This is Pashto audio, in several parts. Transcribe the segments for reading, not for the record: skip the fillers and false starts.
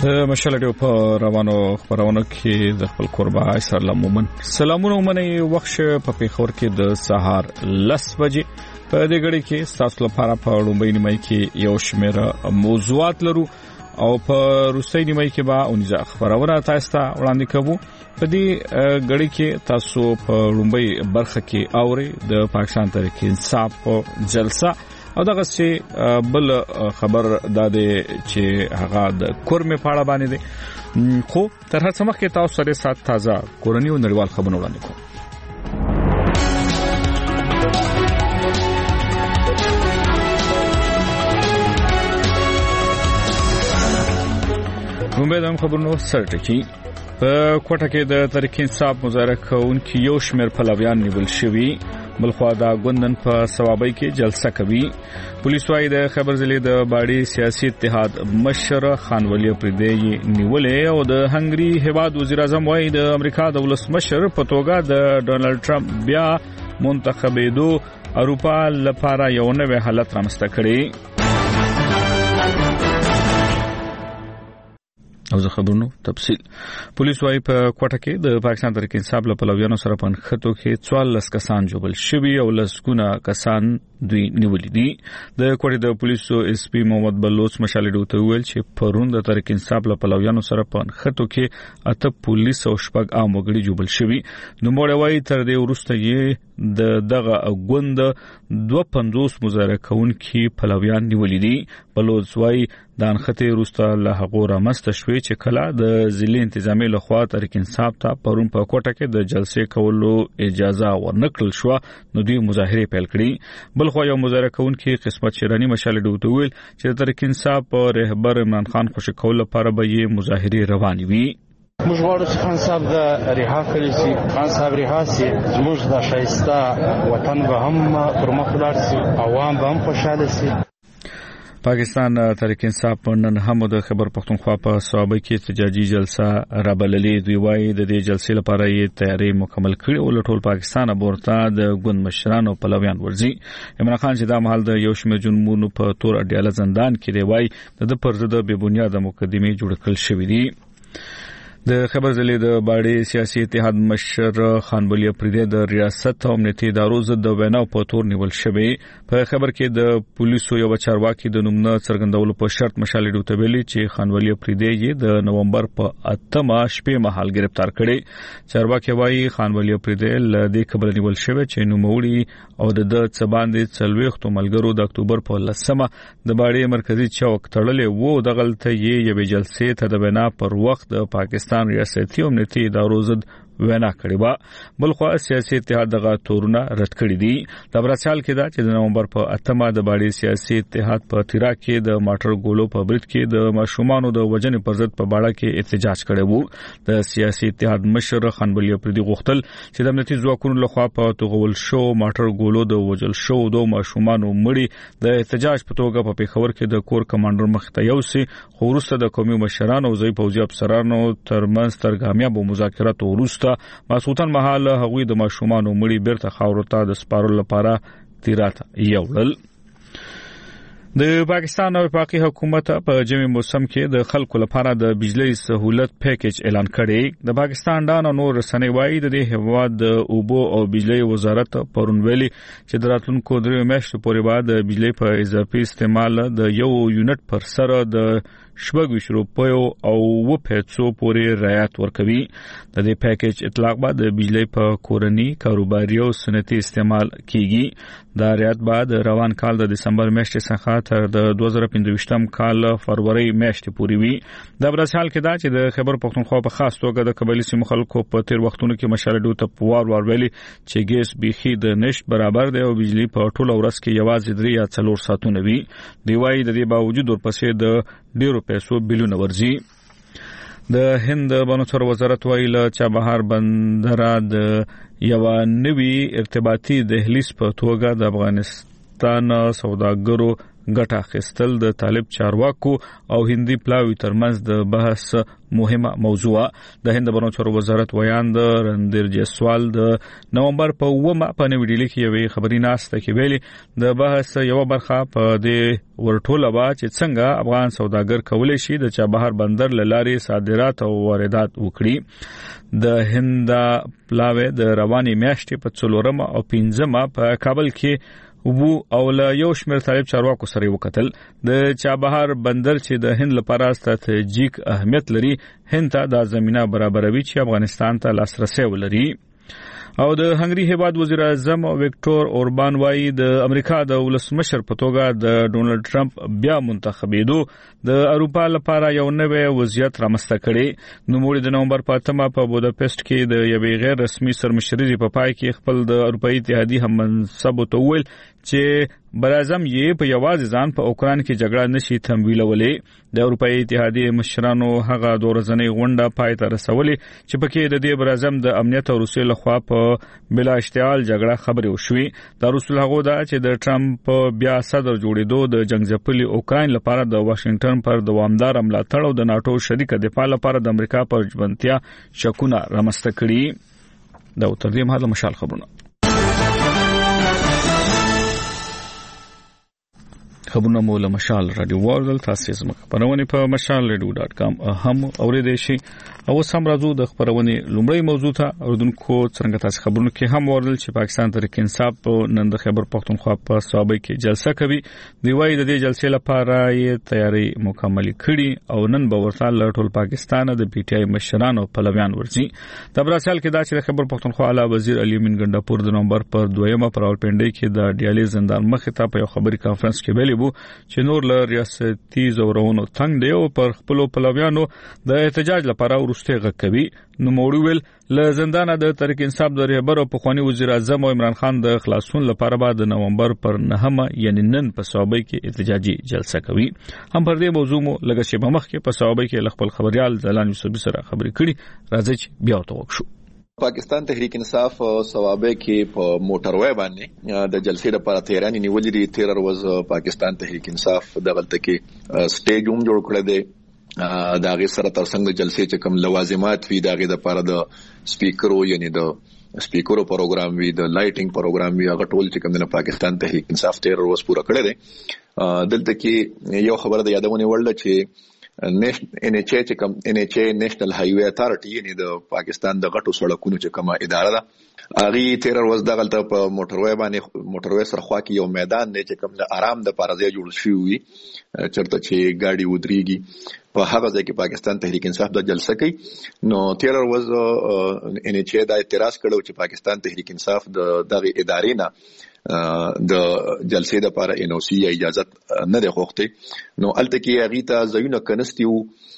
مشال ډیو په روانو خبرونه کې د خپل قربا اسلام مومن سلامونه ومني وخت په پیښور کې د سهار 10 بجې په دې غړي کې تاسو لپاره په لومړی نیمه کې یو شمېر موضوعات لرو او په روسي نیمه کې به اونځه خبرونه تاسو ته وړاندې کوو په دې غړي کې تاسو په لومړی برخه کې اوري د پاکستان تحریک انصاف جلسه او دغه سي بل خبر داده چې هغه د کورمه پاړه باندې دي خو تر هڅه مخکې تاسو سره سات تازه کورنی او نړیوال خبرونه وړاندې کوم. کومه خبرونه سره کې په کوټه کې د تحریک انصاف مظاهره کوونکو یو شمېر پلویان نیول شوی بلخوا دا غوندن په ثوابای کې جلسه کوي. پولیس وايي د خبر ضلع د باډي سیاسي اتحاد مشر خان ولی پردې نیولې او د هنګري هیواد وزیر اعظم وايي د امریکا د ولسمشر په توګه د ډونالد ټرمپ بیا منتخبېدو اروپا لپاره یو نوې حالت رامنځته کړي. او زه خبرونو تفصیل پولیس وايي په کوټه کې د پاکستان تحریک انصاف له پلویانو سره په خطو کې 44 کسان جوړل شوي او لسګونه کسان دوی نیولې دي. د کوټه د پولیسو اس پی محمد بلوچ مشالې دوته ویل چې پرون د تحریک انصاف له پلویانو سره په خطو کې اته پولیس او شپږ عام وګړي جوړل شوي. نو موږ وايي تر دې وروسته یې دغه غوند 250 مظاهره کوونکي پلویان نیولې دي. بلوچ وايي د انخته وروسته له هغه رامست شوي چې کله د ضلع انتظامی لخوا تحریک انصاف ته پرون په کوټه کې د جلسې کولو اجازه ورنکړل شو نو دوی مظاهره پیل کړې. بل خو یو مظاهره کوونکي قسمت شیرانی مشال دوت ویل چې تحریک انصاف په رهبر عمران خان خوشی کول لپاره به یې مظاهره روانې وي. موږ غواړو چې خان صاحب د رها کړی شي، خان صاحب رها شي، زموږ د شایسته وطن به هم پرمخ لاړ شي، عوام به هم خوشاله شي. پاکستان تحریک انصاف نن هم د خبر پښتونخوا په صوابه کې احتجاجي جلسه رابللې. دوی وايي د دې جلسې لپاره یې تیاری مکمل کړې او ټول پاکستان ورته د ګوند مشرانو پلویان ورځي. عمران خان چې دا مهال د یو شمېر جنمونو په تور اډیاله زندان کې دی وايي د پر ضد بے بنیاد مقدمه جوړ کړل شوې دي. د خبر ضلع د باډي سیاسي اتحاد مشر خان ولی پردې د ریاست او امنیتي ادارو ضد ویناو په تور نیول شوی. په خبر کې د پولیسو یو چارواکي د نومنه څرګندولو په شرط مشالې دوته ویلي چې خان ولی پردې یې د نومبر په 8مه شپې مهال گرفتار کړي. چارواکي وايي خان ولی پردې ل دې خبر نیول شوی چې نوموړي او د څباندې څلويختو ملګرو د اکتوبر په 10مه د باډي مرکزی چوک تړلې وو. د غلطه یې یو جلسې ته د وینا پر وخت د پاکستان ریاستي امنیتي ادارو ضد وینا کړې و. بل خو سیاسي اتحاد دغه تورونه رد کړی دي. د برسال کې دا چې د نومبر په 8مه د باډي سیاسي اتحاد په تیرا کې د ماټر ګولو په برید کې د ماشومانو د وجنې پر ضد په باړه کې احتجاج کړی وو. د سیاسي اتحاد مشر خان ولی پردې غوښتل چې د امنیتي ځواکونو لخوا په توغول شو ماټر ګولو د وجل شو د ماشومانو مړي د احتجاج په توګه په پیښور کې د کور کمانډر مخ ته یوسي. خو وروسته د قومي مشرانو او ځای پوځي افسرانو ترمنځ تر کامیاب مذاکرات وروسته ماسوتن محل هغوی د ماشومانو مړي بیرته خاورو ته د سپارلو لپاره تیراته یوړل. د پاکستان او وفاقي حکومت په جمی موسم کې د خلکو لپاره د بجلی سہولت پیکیج اعلان کړي. د پاکستان ډان نور رسنۍ وايي د دې هیواد د اوبو او بجلی وزارت پرون ویلي چې د راتلونکو 3 میاشتو پورې بعد د بجلی په اضافي استعمال د 1 یونټ پر سر د 20 روپیو او 2 پیسو پورې رعایت ورکوي. د دې پیکیج اطلاق بعد د بجلی په کورنی کاروباري او صنعتي استعمال کیږي. دا رعایت بعد روان کال د دسمبر میاشتې څخه تر د 2025م کال فروری میاشتې پورې وي. د برسال کې دا چې د خبر پښتونخوا په خاص توګه د قبایلی سیمو خلکو په تیر وختونو کې مشارډو ته پوار ویلي چې ګیس بيخي د نشټ برابر دی او بجلی په ټوله ورځ کې یوازې 3 یا 4 ساعتونه وي. دی وايي د دې باوجود ورپسې د ډیرو پیسو بلونه ورځي. د هند بانوچر وزارت ویل چې بهر بندر د یو نوي ارتباطي دهلیز په توګه د افغانستان سوداګرو ګټه اخیستل د طالب چارواکو او هندي پلاوی ترمنځ د بحث مهمه موضوع. د هند بهرنیو چارو وزارت ویاند رندیر جیسوال د نومبر په 9 په نوې ډیلي کې یوې خبري ناسته کې ویلي د بحث یو برخه په دې ورټوله با چې څنګه افغان سوداګر کولای شي د چابهار بندر لاري صادرات او واردات وکړي. د هند پلاوی د رواني میاشتې په 4 او 15 په کابل کې او له یو شمېر طالب چارواکو سره وکتل. د چابهار بندر چې د هند لپاره ستراتیژیک اهمیت لري هند ته د زمينه برابروي چې افغانستان ته لاسرسي ولري. او د هنګري هیواد وزیر اعظم وکټور اوربان وایي د امریکا د ولسمشر په توګه د ډونلډ ټرمپ بیا منتخبېدو د اروپا لپاره یو نوې وضعیت رامنځته کړي. نوموړي د نومبر په 8 په بوداپست کې د یوې غیر رسمي سرمشرۍ په پای کې خپل د اروپאי اتحادیې هم منصب وتویل چې برازم یې په یوازې ځان په اوکران کې جګړه نشي تمویلولې. د اروپאי اتحادیې مشرانو هغه د ورځنۍ غونډه پای ته رسولې چې پکې د دې برازم د امنیت او روسیې لخوا په بلا اشتعال جګړه خبرې وشوي. دا رسول هغه دا چې د ټرمپ بیا صدر جوړېدو د جنگ ځپلي اوکران لپاره د واشنگټن پر دوامدار ملاتړ او د ناتو شریک دفاع لپاره د امریکا پر ژمنتیا شکونه رامنځته کړي. دا تر دې مهاله مشال خبرونه مولا مشال رادیو ورلد تاسو زموږ خبرونه په mashalradio.com هم اوریدئ شئ. او سم راځو د خبرونه لومړی موضوع ته. اوردونکو څنګه تاسو خبرونه کې هم ورل چې پاکستان تحریک انصاف نن د خیبر پختونخوا په صوبه کې جلسه کوي. دی وايي د دې جلسې لپاره یې تیاری مکمل کړي او نن به ورته ټول پاکستان د پی ټی آی مشرانو پلویان ورځي. د براسل کې دا چې د خیبر پختونخوا اعلی وزیر علي امین ګنداپور د نومبر پر 2 پر اولپنډي کې د ډیالي زندان مخ ته په یو خبري کانفرنس کې ویلي چې نور له ریاستي زورونو تنگ دی او پر خپل پلویانو د احتجاج لپاره ورسته غږ کوي. نو موړول له زندان د تحریک انصاف د رهبر او پخوانی وزیر اعظم عمران خان د خلاصون لپاره بعد نومبر پر 9 یعنی نن په صوبه کې احتجاجي جلسه کوي. هم پر دې موضوع مو لږ شی مخ کې په صوبه کې خپل خبريال زلان یوسفي سره خبرې کړي. راځي بیا توګه شو. پاکستان تحریک انصاف صوابه کې په موټروي باندې د جلسې لپاره تیاری نیولې دي. 13 ورځ پاکستان تحریک انصاف د غلطه کې سټیج هم جوړ کړی دی. دا غي سره ترڅنګ جلسې چې کوم لوازمات وي دا غي د لپاره د سپیکرو یعنی د سپیکرو پروګرام وی د لایټینګ پروګرام وی هغه ټول چې کوم د پاکستان تحریک انصاف 13 ورځ پوره کړی دی. دلته کې یو خبره د یادونه ورل چې NHA چې کوم NHA نېشنل هایوي اتارټي یعنی د پاکستان د غټو سړکونو چې کومه اداره ده هغه 13 ورځ دغلته په موټروي باندې موټروي سره خوا کې یو میدان دی چې کوم د آرام د پارځای جوړ شوی وي چرته چې ګاډي ودرېږي په هغه ځای کې پاکستان تحریک انصاف د جلسه کوي. نو 13 ورځ NHA دا اعتراض کړو چې پاکستان تحریک انصاف د دغه ادارې نه د جلسې د لپاره NOC اجازه نه ده غوښتي. نو الته کې هغه ته ځایونه کنستیو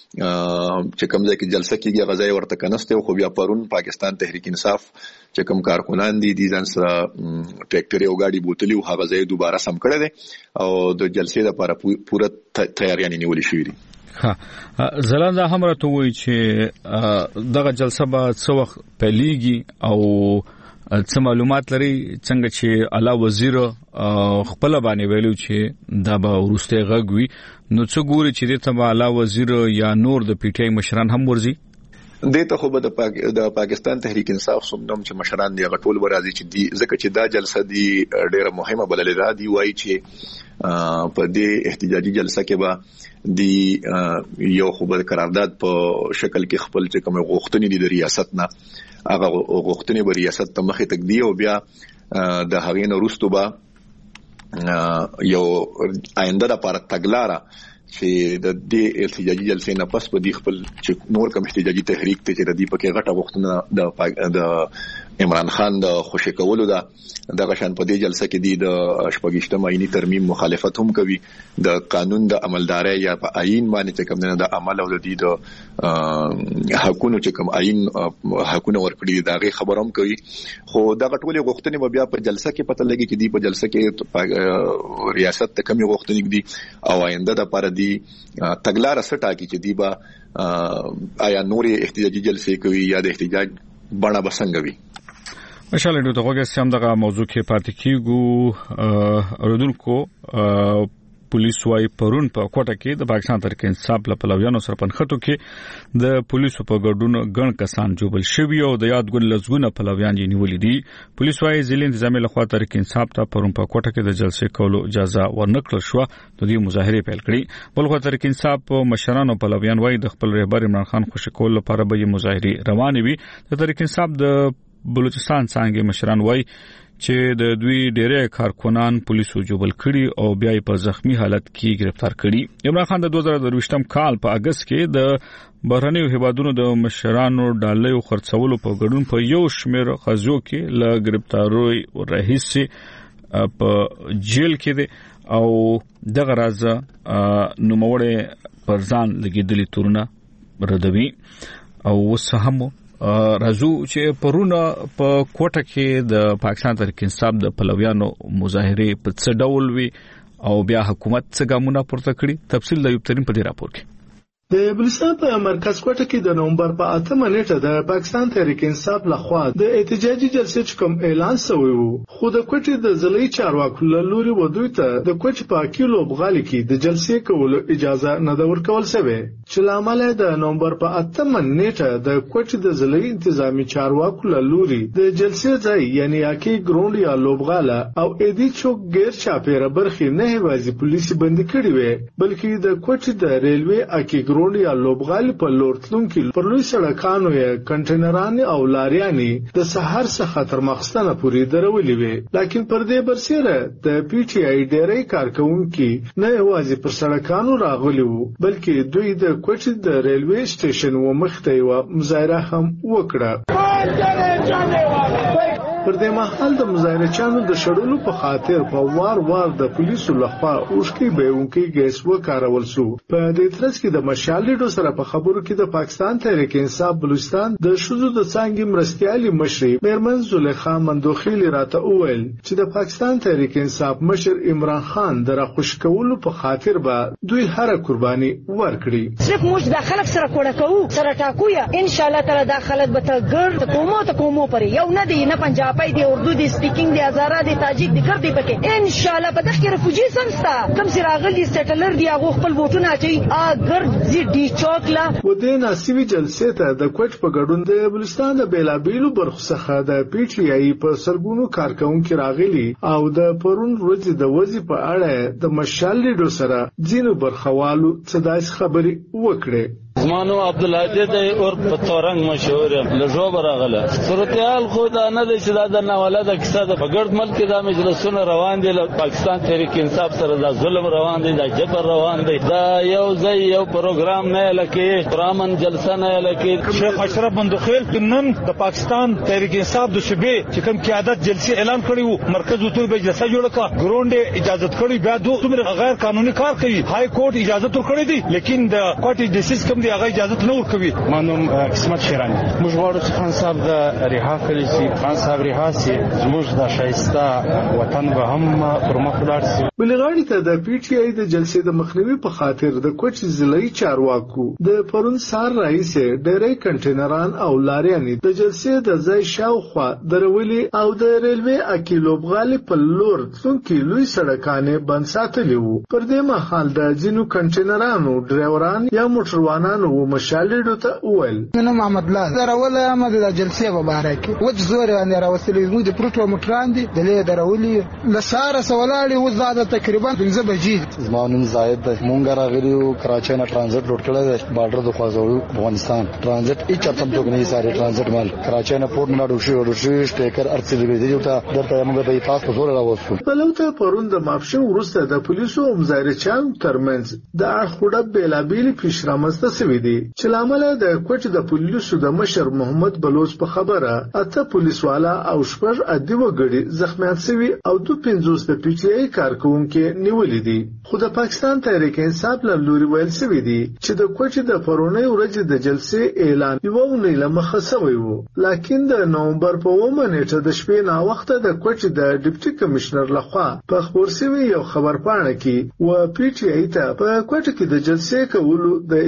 چې کوم ځای کې جلسه کېږي غځای ورته کنستیو خو بیا پرون پاکستان تحریک انصاف چې کوم کارکونان دي ځان سره ټریکټر او گاډي بوتلی او هغه ځای دوباره سم کړی دي او د جلسې لپاره پوره تیاری نیولې شوې دي. زلان دا هم راته وایي چې دغه جلسه به څو وخت پیلېږي او څه معلومات لري څنګه چې اعلی وزیر خپل باندې ویلو چې دا به ورسته غږ وي. نو څه ګوري چې د اعلی وزیر یا نور د پی ټی آی مشران هم ورځي. دته خو به د پاکستان تحریک انصاف سمنم چې مشران دی غټول ورازي چې دی ځکه چې دا جلسه دی ډیره مهمه بللې ده. دی وایي چې په دې احتجاجي جلسه کې به دی یو خو به قرارداد په شکل کې خپل چې کوم غوښتنې دي د ریاست نه هغه غوښتنې به ریاست ته مخې تک دی او بیا د هغې نه وروسته به یو آینده لپاره تګلاره چې د دې احتجاجي جلسې نه پس په دې خپل چې نور کوم احتجاجي تحریک ته چې د دې پکې غټه غوښتنه د عمران خان د خوشی کولو دا دغه شان په دې جلسه کې د شپږشتم آئینی ترمیم مخالفت هم کوي. د قانون د عملداري یا په آئین باندې چې کوم د عمل او د دې د حقوقو چې کوم آئین حقوقونه ورکړي دا غي خبرم کوي. خو دغه ټولې غوښتنې بیا په جلسه کې پته لګي چې دی په جلسه کې ریاست ته کومې غوښتنې دي او آینده د لپاره دی تګلارې سټا کی چې دی با آیا نورې احتجاجي جلسې کوي یا د احتجاج بڼه بسنګوي. مشال دوی دغه سم دغه موضوع کې پاتې کیږو. اوردونکو پولیس وايي پرون په کوټه کې د پاکستان تحریک انصاف له پلویانو سره پنځخټو کې د پولیسو په ګډون ګڼ کسان جوړل شوی او د یاد ګل لزګونه پلویان یې نیولې دي. پولیس وايي ځلې انتظامی لخوا تحریک انصاف ته پرون په کوټه کې د جلسې کولو اجازه ورنکړل شو. د دې مظاهره پیل کړې. بلخو تحریک انصاف مشرانو پلویان وايي د خپل رهبر عمران خان خوشی کول لپاره به مظاهره روانې وي. د تحریک انصاف د بلوچستان څنګه مشران وايي چې د دوی ډېرې کارکونان پولیسو جوړل کړي او بیا په زخمی حالت کې گرفتار کړي. عمران خان د 2023م کال په اگست کې د بهرنیو هیوادونو د مشرانو ډالۍ خرڅولو په ګډون په یو شمېر قضیو کې له گرفتاروي رئیس په جیل کې دي او دغه راز نوموړی پر ځان لګیدلي تورونه ردوي او وسهم راځو چې پرونه په کوټه کې د پاکستان تحریک انصاف د پلویانو مظاهره په څه ډول وی او بیا حکومت څه ګامونه پورته کړي. تفصیل د یو ترين په دې راپور کې. د بلوچستان په مرکز کوټه کې د نومبر په 8 نیټه د پاکستان تحریک انصاف لخوا د احتجاجي جلسې کوم اعلان شوی وو، خو د کوټې د ضلعي چارواکو له لوري ودوی ته د کوټې په کیلو بغالي کې د جلسې کولو اجازه نه د ورکول شوی، چې لامل د نومبر په 8 نیټه د کوټې د ضلعي انتظامی چارواکو له لوري د جلسې ځای یعنی اکی ګروند یا لوبغاله او ایدی چوک غیر چاپیره برخې نه هوازي پولیسي بندي کړي وي، بلکې د کوټې د ریلوي اکی ګروند یا لوبغالي په لور تلونکي پر لوی سړکانو یې کنټینران او لاریاني د سحر څخه تر مخستانه پورې درولې وي. لیکن پر دې برسره د پی ټی آی ډېرې کارکونکي نه یوازې پر سړکانو راغلي وو، بلکې دوی د کوټې د ریلوي سټیشن و مخته یو مظاهره هم وکړه. پر دې مهال د مظاهرچیانو د شړلو په خاطر په وار د پولیسو لخوا اوښکي بهونکي ګیس وکارول شو. په دې ترڅ کې د مشال لیډو سره په خبرو کې د پاکستان تحریک انصاف بلوچستان د شذو د څنګه مرستيالي مشر میرمن زلیخا مندوخیل راته وویل چې د پاکستان تحریک انصاف مشر عمران خان د راخوشکولو په خاطر به دوی هر قرباني ورکړي. صرف موږ د خلک سره کوړه کوو سره ټاکو یا ان شاء الله تعالی د خلک به ته کومو پر یو نه دی نه پنجاب دی اردو دی سپیکینګ دی هزاره دی تاجیک دی کړ دی پکې ان شاء الله په دغه کې رفوجي سمستا کم سره راغلي سټلر دی هغه خپل ووټونه اچي اګر زی ډی چوک لا و دې ناسیوي جلسې ته د کوټ په ګډون د بلوچستان د بیلابیلو برخو څخه د پی ټی آی په سرګونو کارکونکو راغلي او د پرون ورځ د وځي په اړه د مشال لیډو سره ځینو برخوالو څه داس خبري وکړي. زمانو عبدالعزیز دی اور پتورنګ مشهور لږو براغله صورتحال خو دا نه دی چې دا د نواله د کیسه د بغړد ملک دا مجلسونه روان دي پاکستان تحریک انصاف سره دا ظلم روان دي دا جبر روان دي دا یو ځای یو پروګرام نه لکه پرامن جلسه نه لکه شیخ اشرف مندوخیل نن د پاکستان تحریک انصاف د شبې چې کوم قیادت جلسه اعلان کړی وو مرکز وتو به جلسه جوړه کا ګروند اجازه کړی بیا دوه غیر قانوني کار کوي های کورټ اجازه تر کړی دي لیکن د کوټ د سیستم دی هغه اجازه نه ورکوي. مانوم قسمت شیرانی موږ غواړو چې خان صاحب د رها کړی شي، خان صاحب رها شي، زموږ د شایسته وطن به هم پر مخ لاړ شي. بلغاړي ته د پی ټی آی د جلسې د مخنیوي په خاطر د کوچ ضلعي چارواکو د پرون سار رئیس ډېرې کنټینران او لاریانې د جلسې د ځای شاوخوا درولي او د ریلوي اکی لوبغالي په لور څونکي لوی سړکانې بند ساتلي وو. پر دې مهال د ځینو کنټینرانو ډرایوران یا موټروانانو مشال لیډو ته وویل نو محمد الله دروله ما د جلسې مبارک وځ زور باندې راوستلې موږ د پروتو موټران دي د له درولې لساره سوالالي وزاده تقریبا 15 بجې زمانون زائد مونږ راغلیو کراچۍ نه ترانزیت لوټ کړل بارډر د خوازولو افغانستان ترانزیت هیڅ چرته ټوک نه ساري ترانزیت مال کراچۍ نه پورت نه ډوشي سټیکر ارڅلې دی ته درته موږ به پاس په زور راوستو. بلوته پرون د ماپښین وروسته د پولیسو مظاهرچیان ترمنځ د اړخوړه بیلابیل پیشرامسته سوي دي چې لامل د کوټ د پولیسو د مشر محمد بلوچ په خبره اته پولیسوالا او شپږ ادي وګړي زخمیان شوي او 250 په پی ټی آی کارکونکو نیولې دي. خو د پاکستان تحریک انصاف له لوري ویل شوی دی چې د کوټ د پرونی ورځ د جلسې اعلان یو نه لمخه شوی وو، لیکن د نومبر په 9 نیټه د شپې نا وخت د کوټ د ډیپټي کمشنر لخوا په خبر شوی یو خبرپاڼه کې و پی ټی آی ته په کوټ کې د جلسې کولو د اجازه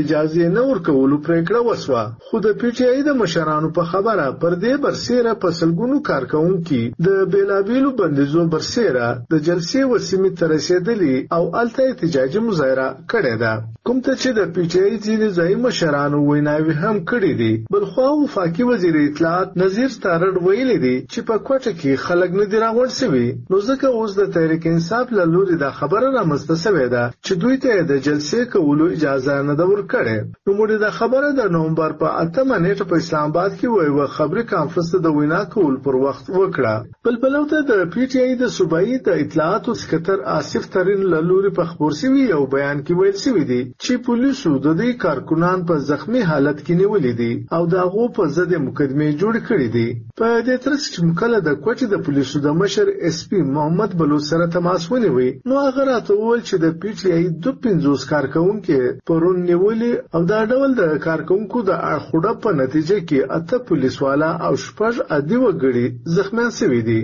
اجازه نه ورکولو پریکړه وسوه. خو د پی ټی آی د مشرانو په خبره پر دې برسېره په سلګونو کارکونکي د بیلابیلو بندیزو برسېره د جلسې وسیمې ته رسېدلي او الته احتجاجي مظاهره کړې ده. کوم ته چې د پی ټی آی ځینې ځایي مشرانو ویناوي هم کړې دي. بلخوا وفاقي وزیر اطلاعات نذیر ستارډ ویلي دي چې په کوټه کې خلک نه دي راغونډ شوي، نو ځکه اوس د تحریک انصاف له لوري دا خبره رامنځته شوې ده چې دوی ته د جلسې کولو اجازه نه ده ورکړې. نو موږ دا خبره د نومبر په 8 نیټه په اسلام آباد کې یو خبري کانفرنس د وینا کول پر وخت وکړه. بلبلوته د پی ټی آی د صوبایي د اطلاعاتو سکرټر آصف ترین له لوري په خبر شوی یو بیان کې ویل شوی دی چې پولیسو د دې کارکونان په زخمی حالت کې نیولې دي او دا غو په ضد مقدمه جوړ کړې دي. په دې ترڅ چې مکله د کوټې د پولیسو د مشر اس پی محمد بلوچ سره تماس ونیوي، نو هغه راته وویل چې د پی ټی آی 250 کارکونکو پرون نیولې او دا ډول د کارکونکو د اړخوړه په نتیجه کې 8 پولیسوالا او 6 عادي وګړي زخمیان شوي دي.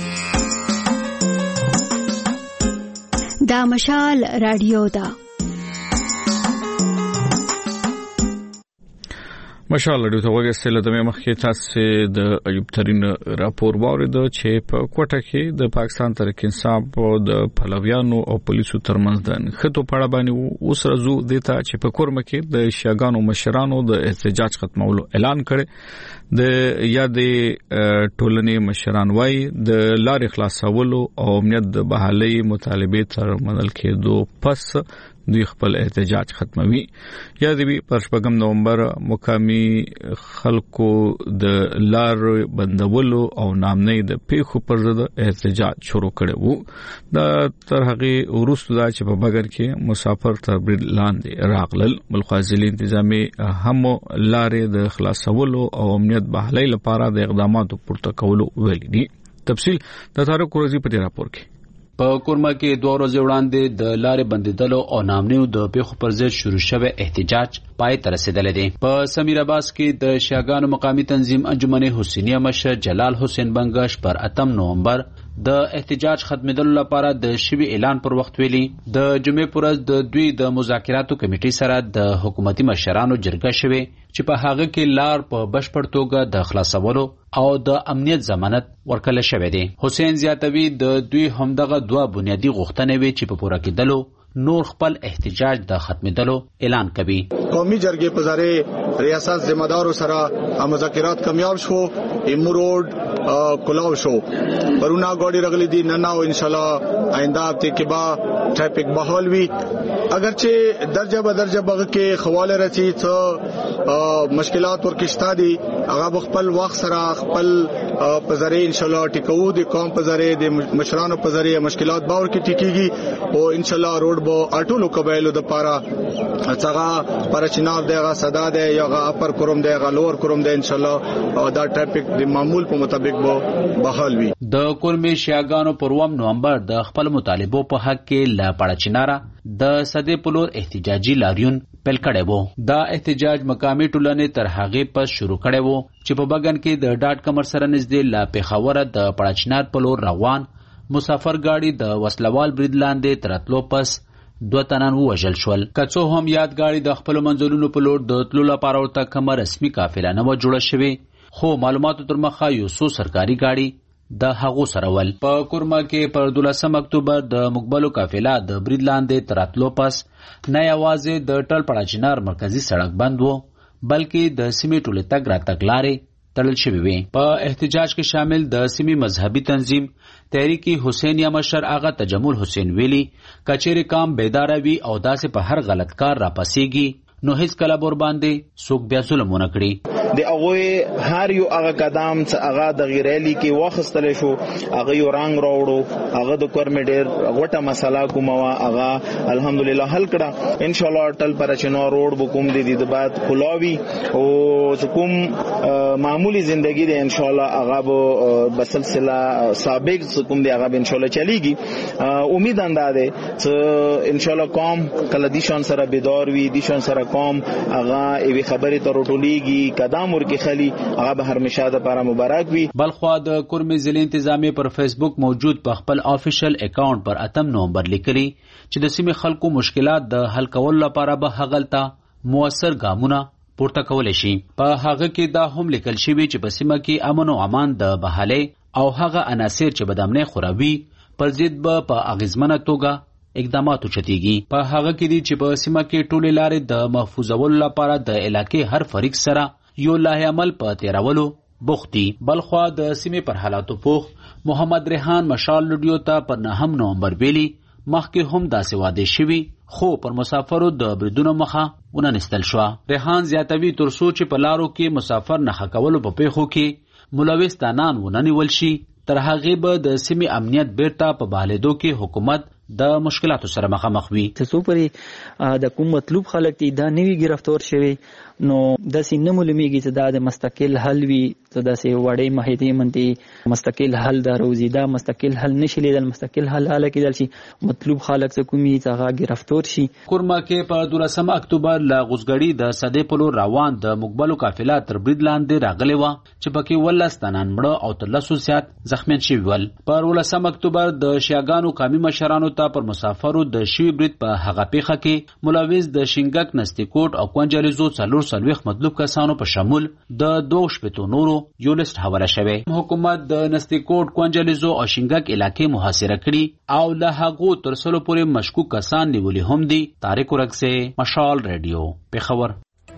دا مشال رادیو دا مشال رادیو ته وګورئ. د مخکې تاسو د ایوب ترين راپور واورید چې په کوټه کې د پاکستان تحریک انصاف او د پلویانو او پولیسو ترمنځ د خطو پړه باندې اوس رزو دیتا چې په کورمه کې د شیاګانو مشرانو د احتجاج ختمولو اعلان کړي. د یادې ټولنې مشران وای د لارې خلاصولو او امنیت د بحالي مطالبه تر منل کېدو پس دوی خپل احتجاج ختموي. یا د پر 8 نومبر مقامی خلکو د لار بندولو او نامنۍ د پیښو پر ضد احتجاج شروع کړي وو. د تر هغه وروسته دا چې په بګر کې مسافر تر برید لاندې راغلل. ملخازلي انتظامی هم لارې د خلاصولو او امنیت بحالي لپاره د اقداماتو پورته کولو ویلي دي. تفصیل د تاریخ روزي په راپور کې. په کورما کې 2 ورځې وړاندې د لارې بندیدلو او نامنیو د پیښو پر ضد شروع شوی احتجاج پای ته رسیدلی دی. په سمیر آباز کې د شیاګانو مقامی تنظیم انجمن حسینیه مشر جلال حسین بنگش پر 8 نومبر د احتجاج ختمېدلو لپاره د شوی اعلان پر وخت ویلي. د جمعې پر ورځ د دوی د مذاکراتو کمیټې سره د حکومتي مشرانو جرګه شوه چې په هغه کې لار په بشپړ توګه د خلاصولو او د امنیت ضمانت ورکړل شوی دی. حسین زیاتوی د دوی همدغه 2 بنیادی غوښتنې وی چې په پوره کېدلو نور خپل احتجاج د ختمېدلو اعلان کوي. قومي جرګې په ذریعہ ریاست ذمہ دارو سره مذاکرات کامیاب شو. ایمو روډ کلاو شو. پرونا ګاډي رغلي دي نن او ان شاء الله آینده هفته کې با ټریفیک بحال وي. اگرچه درجه به درجه بغه کې خواله رسی څه مشکلات ورکشتا دي هغه خپل وخت سره خپل په ذریعہ ان شاء الله ټیکو دي قوم په ذریعہ د مشرانو په ذریعہ مشکلات باور کې ټیکيږي او ان شاء الله روډ بو اټولو قبایلو د پاره څنګه پر چناب دغه صدا ده یوغه اپر کوروم دغه لور کوروم ده ان شاء الله دا ټریفیک د معمول په مطابق بو بحال وي. د کورمي شیاګانو پر 1 نومبر د خپل مطالبو په حق کې لا پړچنارا د صدې پلور احتجاجي لاریون پیل کړي وو. دا احتجاج مقامی ټولنې تر هغه پس شروع کړي وو چې په بګن کې د ډاټ کمر سره نږدې لا پیښور د پړچنار پلور روان مسافر ګاډي د وسلوال برید لاندې ترتلو پس 2 تنان وژل شول. کڅو هم یاد ګاډي د خپل منځلونو په لور د تلو لپاره ورته کوم رسمي قافله نه و جوړه شوی، خو معلوماتو تر مخه یو څو سرکاري ګاډي د هغو سره ول. په کورما کې پر 12 اکتوبر د مقبلو قافله د برید لاندې تراتلو پس نه یوازې د ټل پړاچنار مرکزی سړک بند وو بلکې د سیمې ټولې تګ راتګ لارې تړل شوې وې. په احتجاج کې شامل د سیمې مذهبي تنظیم تحریک حسینیه مشر آغا تجمل حسین ویلي کچېره کام بیدار وي او داسې په هر غلط کار را پسېږي نو هیڅ کله بور باندې څوک بیا ظلم ونه کړي. د هغه هر یو هغه قدم چې هغه د غیرلی کې واخستل شو هغه یو رنگ راوړو هغه د کورمډیر غټه مسله کومه هغه الحمدلله حل کړه. ان شاء الله ټل پرچنو روډ بکوم د بعد خلاوي او کوم معمولی زندگی د ان شاء الله هغه بسلسله سابق کوم دی هغه ان شاء الله چلیږي. امید انداده چې ان شاء الله قوم کله دي شان سره بیدار وي دي شان سره قوم هغه ایوي خبرې ته روټولېږي قدم ورکی خلی هغه به هر مشاهده لپاره مبارک وي. بلخوا د کورمي ضلع انتظامی پر فیسبوک موجود په خپل افیشل اکاؤنٹ پر 8 نومبر لیکلي چې د سیمې خلکو مشکلات د حل کولو لپاره به هغلته موثر ګامونه پورته کولای شي. په هغه کې دا هم لیکل شوی چې په سیمه کې امن او امان د بحالۍ او هغه عناصر چې بدامنۍ خوروي پر ضد به په اغیزمنه توګه اقدامات وچتیږي. په هغه کې دي چې په سیمه کې ټولې لارې د محفوظولو لپاره د علاقې هر فریق سره یو لایحه عمل په تیرولو بوختی. بلخوا د سیمې پر حالاتو پوخ محمد ریحان مشال لډیو ته په 9 نومبر ویلي مخکې هم داسې واده شوي خو پر مسافرو د بریدونو مخه وننستل شوه. ریحان زیاتوي ترڅو چې په لارو کې مسافر نښه کولو په پیښو کې ملوث دانان وننیول شي تر هغې به د سیمې امنیت بیرته په بحالېدو کې حکومت د مشکلاتو سره مخامخ وي. څو پورې د کوم مطلوب خلک دي دا نوي گرفتار شوي نو داسې نه معلومیږي چې دا د مستقل حل وي چې داسې وړې معاهدې منتي مستقل حل دا روزي دا مستقل حل نشي لیدل. مستقل حل حاله کېدل شي مطلوب خلک څه کومي چې هغه گرفتار شي. کورما کې په 12 اکتوبر له غوزګړي د صدې په لور روان د مقبلو قافله تر برید لاندې راغلی وه چې پکې 18 تنان مړه او تر 300 زیات زخمیان شوي ول. پر 18 اکتوبر د شیعاګانو قومي مشرانو ته پر مسافرو د شوي برید په هغه پیښه کې ملوث د شینګک نستیکوټ او کونجلیزو 440 مطلوب کسانو په شمول د 2 نورو یو لیست حواله شوی. حکومت د نستیکوټ کونجلیزو او شینګک علاقې محاصره کړي او له هغو تر سلو پورې مشکوک کسان نیولي هم دي. طارق ورکسه، مشال ریډیو، پیښور.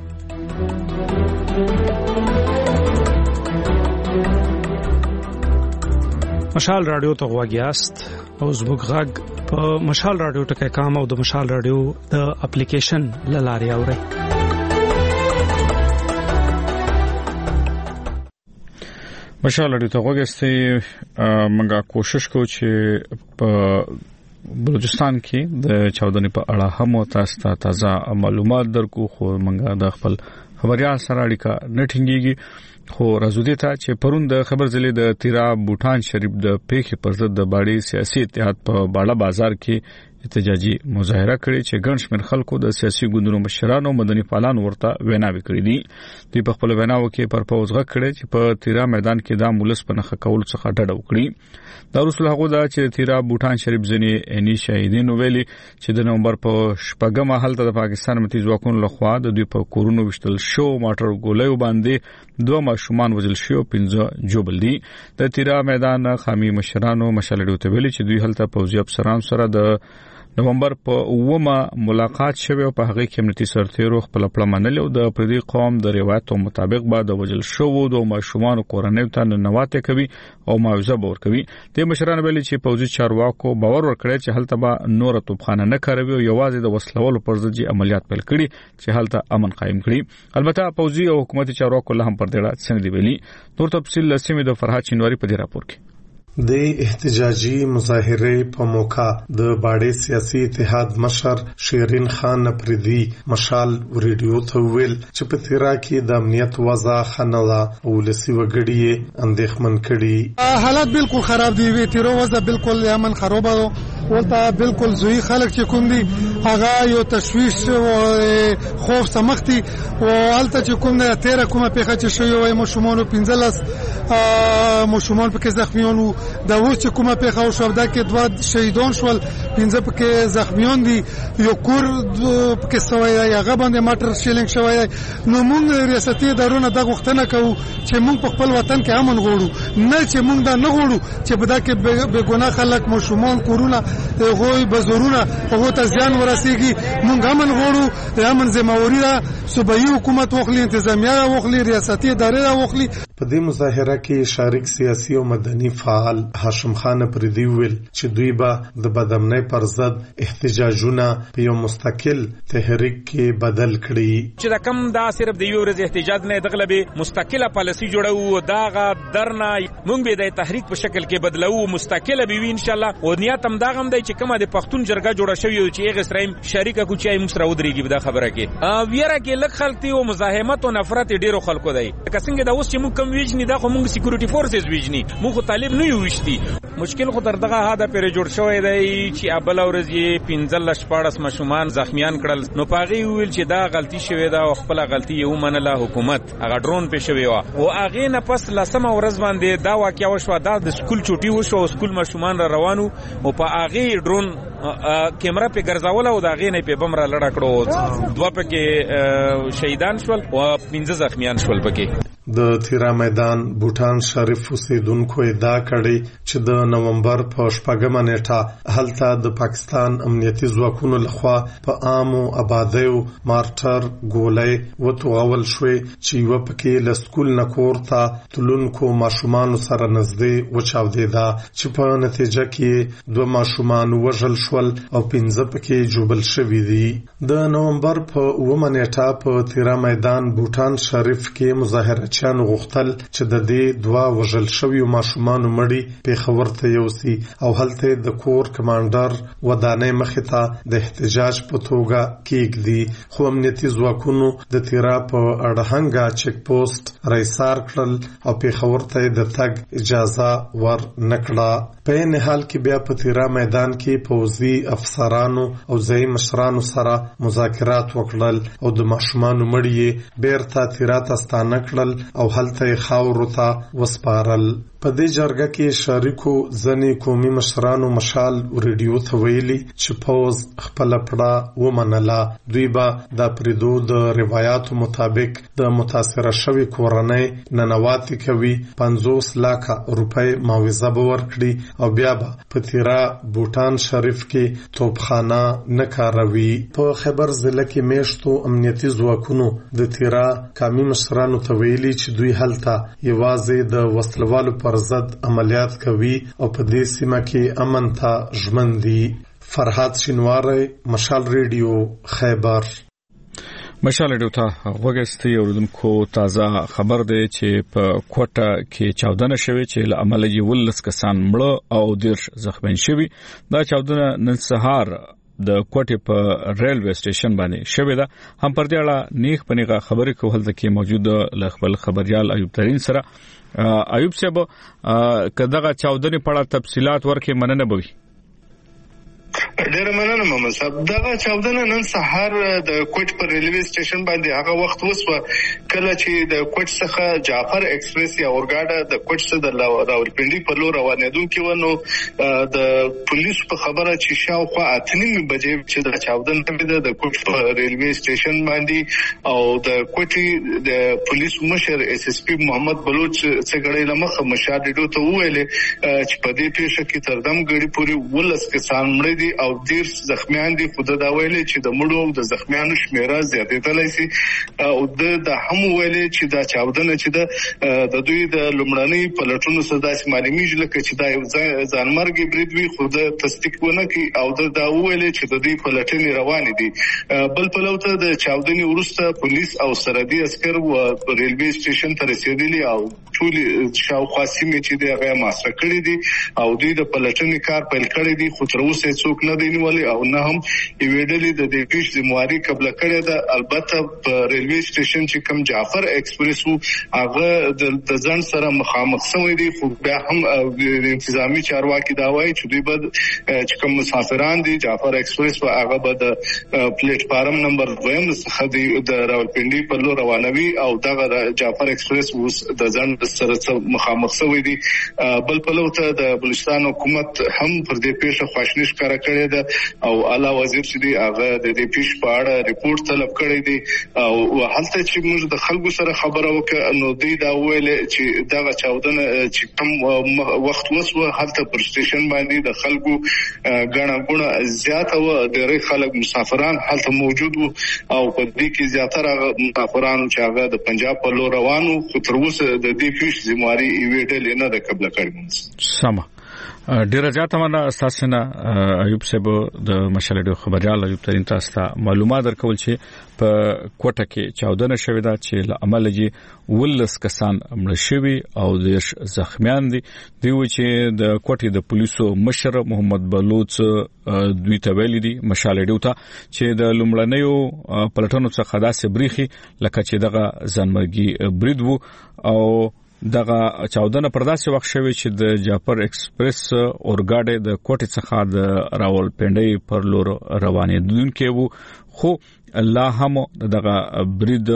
مشال رادیو ته غواګیاست او زموږ غږ په مشال رادیو ټکي کام او د مشال رادیو د اپلیکیشن لاري اوري. مشال رادیو ته غواګیاست. موږ کوشش کوو چې په بلوچستان کې د چاودنې په اړه هم تاسو ته تازه معلومات درکو خو موږ د خپل خبريال سره اړیکه نه ټینګيږي. خو راځو ته چې پرون د خبر ځلې د تیرا بوټان شریف د پیښې پر ضد د باړې سیاسي اتحاد په باړه بازار کې احتجاجي مظاهره کړې چې ګڼ شمېر خلکو د سیاسي ګوندونو مشرانو مدني فعالانو ورته ویناوي کړې دي. دوی په خپل ویناو کې پر پوز غږ کړی چې په تیرا میدان کې د مولس په نخښه کول څخه ډډه وکړي. دا رسول هغه دا چې تیرا بوټان شریف ځنی اني شهیدین ویلي چې د نومبر په 8 هلته د پاکستان متي ځواکونو لخوا د دوی په کورونو وشتل شو ماټر ګولې باندې 2 ماشومان وژل شو 15 جوبل دي. د تیرا میدان خامي مشرانو مشالډو ته ویلي چې دوی هلته پوځي افسران سره د نومبر په 9 ملاقات شوه او په هغه کې امنیتي سرتیرو خپل پړه منلو د پردي قوم د روایتو مطابق بعد وجل شو د ماشومان کورنۍ ته ننواته کوي او معاوضه باور کوي. د مشرانو ویلي چې پوځي چارواکو باور ورکړي چې هلته به نور توپخانه نه کاروي او یوازې د وسلوالو پر ضد عملیات پیل کړي چې هلته امن قائم کړي. البته پوځي او حکومتي چارواکو له هم پر دې څنګه دی ویلي. نور تفصیل لسمه د فرحات چنواری په دې راپور کې. د احتجاجي مظاهره په موقع د باړې سیاسي اتحاد مشر شیرین خان پردي مشال ریډیو ته ویل چې په تیرا کې د امنیت وضع خنوده او لسی وګړي اندېښمن کړي. حالات بالکل خراب دي. وی تیرو وضع بالکل امن خراب او ولته بالکل زوی خلک چې کوم دي هغه یو تشویش او خوف سمختي او الته چې کوم نه تیرا کومه پیښه چې شوی وای مشمون 15 مشمون په کې زخمیون دا اوس چې کومه پیښه او شو دا کې 2 شهیدان شول 15 پکې زخمیان دي. یو کور پکې سوی هغه باندې ماټر شیلینګ شوی. نو موږ ریاستي ادارونه د غوښتنه کوو چې موږ په خپل وطن کې امن غواړو نه چې موږ دا نه غواړو چې په دا کې به ګناه خلک مشمون کورونه غوي بزورونه هغه ته ځان ورسیږي. موږ امن غواړو. د امن ذمہواری را صوبایي حکومت وخلی انتظامیه وخلی ریاستي ادارې وخلی. په دې مظاهره کې شارک سیاسي او مدني فعال هاشم خان پردي ویل چې دوی به د بدامنۍ پر ضد احتجاجونه په یو مستقل تحریک کې بدل کړي. چې دا کم دا صرف د یو ورځ احتجاج نه دغلبه مستقله پالیسي جوړو داغه درنه مونږ به د تحریک په شکل کې بدلو مستقله به ان شاء الله. او نیت هم داغه هم دی چې کومه د پښتون جرګه جوړه شوی چې هغه سره شریکه کو چې موږ سره ودرېږي دا خبره کې ویره کې لک خلک او مزاحمت او نفرت ډیرو خلکو دی. څنګه دا اوس چې موږ کم ویجنی دا خو موږ سکیورټي فورسز ویجنی موږ طالب نه یو وشتي مشکل خو تر دغه هدا پرې جوړ شوی دی چې ابل ورځ یې 15 ماشومان زخمیان کړل. نو پاغي ویل چې دا غلطي شوې ده او خپل غلطي یې ومنله حکومت. هغه ډرون په شوی او هغه نه پس لسمه ورځ باندې دا واقعیا وشو. دا د سکول چوټي وشو، سکول ماشومان را روانو او په هغه ډرون کیمرا په ګرځاوله او دا غي نه په بمره لړ کړو. دوه پکې شهیدان شول او 15 زخمیان شول. پکې د تیرا میدان بوټان شریف اوسیدونکو ادعا کړې چې د نومبر په 8مه نیټه هلته د پاکستان امنیتي ځواکونو لخوا په عامو آبادیو مارټر ګولۍ وتوغول شوې چې یو پکې له سکول نه کور ته تلونکو ماشومان سره نږدې وچاودېده چې په نتیجه کې 2 ماشومان وژل شول او 15 پکې جوبل شوي دي. د نومبر په 9مه نیټه په تیرا میدان بوټان شریف کې مظاهره چانو غوښتل چې د دې 2 وژل شویو ماشومانو مړي پیښور ته یوسي او هلته د کور کمانډر ودانې مخې ته د احتجاج په توګه کېږدي. خو امنیتي ځواکونو د تیرا په اړهنګا چک پوسټ رایسار کړل او پیښور ته د تګ اجازه ور نکړه. په نه حال کې بیا په تیرا میدان کې پوځي افسرانو او ځای مشرانو سره مذاکرات وکړل او د ماشومانو مړي بیرته تیرا ته ستانه کړل او هلته خاورو ته وسپارل. په دې جرګه کې شریکو ځنې قومي مشرانو مشال ریډیو ته ویلي چې پوز خپل پړه ومنله. دوی به د پریدو د روایتو مطابق د متاثره شوی کورنۍ ننواتي کوي 50 لک روپۍ معاوضه به ورکړي او بیا به په تیرا بوټان شریف کې توپخانه نه کاروي. په خیبر ضلع کې میشتو امنیتي ځواکونو د تیرا قومي مشرانو ته ویلي چې دوی هلته یوازې د وسلوالو پر ضد عملیات کوي او په دې سیمه کې امن ته ژمن دي. فرحات شینواری، مشال ریډیو، خیبر. مشال ریډیو ته وګورئ اوردونکو تازه خبر دی چې په کوټه کې چاودنه شوې چې له عمله یې 19 کسان مړه او 10 زخمیان شوي. دا چاودنه نن سهار د کوټه په ریلوی سټیشن باندې شوې ده. هم پر دې اړه نیغ پنیغه خبرې کول د کې موجود لخبل خبريال ایوب ترین سره. ایوب صاحب کداغه چاودنې په اړه تفصيلات ورکې مننه بوي. ډېر مننه محمد صاحب. دغه چاودنه نن سهار د کوټ پر ریلوی سټیشن باندې هغه وخت وسوه کله چې د کوټ څخه جعفر ایکسپریس یا اورګاډه د کوټ څخه د راولپنډي په لور روانېدونکې و. نو د پولیسو په خبره چې شاوخوا 8:30 بجې چې د چاودنه د کوټ په ریلوی سټیشن باندې او د کوټ د پولیسو مشر اس اس پی محمد بلوچ څنګه لمخه مشال ډیډو ته ویل چې په دې پیښه کې تردم غړي پوری 19 کسان مړ دي او 10 زخمیان دي. خو دا ویلي چې د مړو او د زخمیانو شمیره زیاتېدلای شي او د هم ویلي چې دا چاودنه چې د دوی د لومړنۍ پلټونو سره داسې معلومیږي لکه چې دا یو ځانمرګي برید وي. خو د تصدیق ونه کوي او دا ویلي چې د دوی پلټنې روانې دي. بل پلوته د چاودنې وروسته پولیس او سرحدي عسكر و ریلوی سټیشن ته رسیدلي او ټول شاوخوا سیمې چې د هغه محاصره کړې دي او دوی د پلټنې کار پیل کړی دی. خو تر اوسه څوک نه دی نیولې او نه هم ایویډلې د دې پیښې ذمہواری قبل کړې ده. البته په ریلوی سټیشن چې کوم جعفر ایکسپریس هغه د ځان سره مخامخ شوی دی. خو بیا هم انتظامی چارواکي دا وایي چې دوی به چې کوم مسافران دي جعفر ایکسپریس هغه به د پلیټ فارم نمبر 2 څخه د راولپنډي په لور روانوي او دغه جعفر ایکسپریس اوس د ځان سره مخامخ شوی دی. بل پلوته د بلوچستان حکومت هم پر دې پیښه خواشنی ښکارا کړې ده او اعلی وزیر چې دی هغه د دې پیښې په اړه ریپورت طلب کړی دی او هلته چې موږ د خلکو سره خبره وکړه نو دوی دا ویل چې دغه چاودنه چې کوم وخت وسوه هلته پر سټیشن باندې د خلکو غاڼه غونه زیاته و. ډېر خلک مسافران هلته موجود وو او په دې کې زیاتره مسافران چې هغه د پنجاب په لور روانو. خو تر اوسه د دې پیښې ذمہواری ایویډل نه ده قبل کړی. سم ډیر زیاته مننه تاسو نه ایوب صاحب د مشالډو خبريال ایوب ترین تاسو ته معلومات درکول چې په کوټه کې چاودنه شوې ده چې له عمله جې 19 کسان مړ شوي او 10 زخمیان دي. دوی چې د کوټې د پولیسو مشر محمد بلوچ دوی ته ویلي دي مشالډو ته چې د لومړنیو پلټنو څخه داسې بریخي لکه چې دغه ځانمرګي برید وو او دغه چاودنه پر داسې وخت شوې چې د جعفر ایکسپریس اورګاډي د کوټې څخه د راولپنډۍ پر لور روانېدونکې وو خو الله هم دغه برید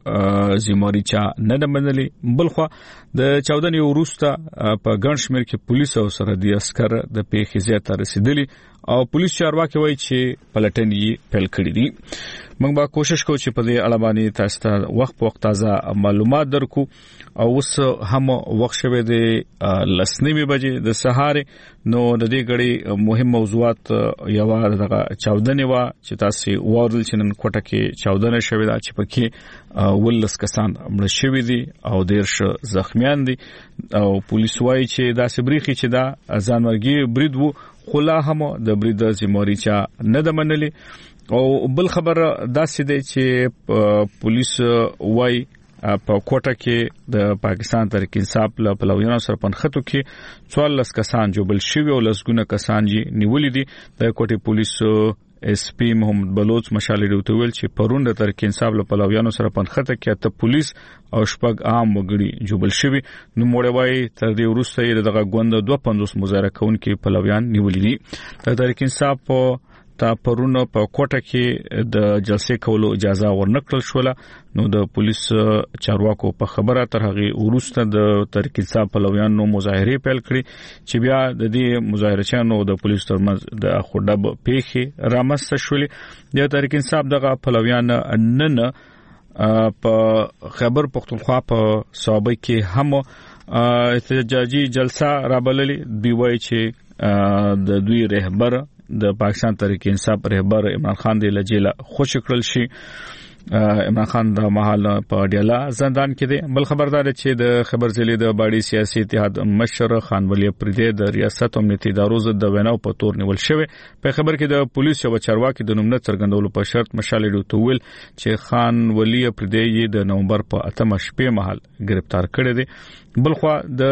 زموریچا نه منلي بلخو د چاودنې وروسته په ګڼ شمېر کې پولیس او سرحدي عسكر د پیښې ځای ته رسیدلي او پولیس چارواکي وایي چې پلټنې پیل کړې دي موږ به کوشش کوو چې په دې اړه باندې تاسو ته وخت په وخت تازه معلومات درکو او اوس هم وخت شوه د لسنیمه بجې د سهار نو د دې غړي مهم موضوعات یو دغه چاودنې وا چې تاسو وردل چې نن کوټه کې چاودنه شوې ده چې پکې ولس کسان مړ شوي دي او دیرش زخمیان دي او پولیس وایي چې دا سبريخي چې دا ځانمرګي برید وو خلا هم د برید زموریچا نه د منلي او بل خبر داسې دی چې پولیس وایي په کوټه کې د پاکستان تحریک انصاف له پلویانو سره پنځه کې 14 کسان جوړل شوی او لسګونه کسان یې نیولې دي د کوټه پولیس اس پی محمد بلوچ مشال ډیوټ ویل چې پرون د تحریک انصاف له پلویانو سره پنځه کې ته پولیس او شپږ عام وګړي جوړل شوی نو موړې وای تر دې وروسته یې دغه غوند 250 مظاهره کوونکي پلویان نیولې دي د تحریک انصاف تا پرونه په کوټه کې د جلسې کولو اجازه ورنکړل شوله نو د پولیس چارواکو په خبره تر هغه وروسته د تحریک انصاف پلویانو مظاهره پیل کړې چې بیا د دې مظاهرچانو د پولیس ترمنځ د خډب پیښې رامسته شولې د تحریک انصاف دغه پلویان نن په خیبر پختونخوا په صوبه کې هم احتجاجي جلسه رابللې دی وایي چې د دوی رهبر د پاکستان تحریک انصاف رهبر عمران خان د لجیله خوش کړل شي عمران خان د محل په ډیلا زندان کې دی بل خبردار چې د خبر ځلې د باډي سیاسي اتحاد مشر خان ولی پردې د ریاست امنیتي ادارو د ویناو په تور نیول شوی په خبر کې د پولیس او چارواکي د نومنه څرګندولو په شرط مشال ډیوټ ویل چې خان ولی پردې د نومبر په 8 شپې مهال گرفتار کړی دی بلخو د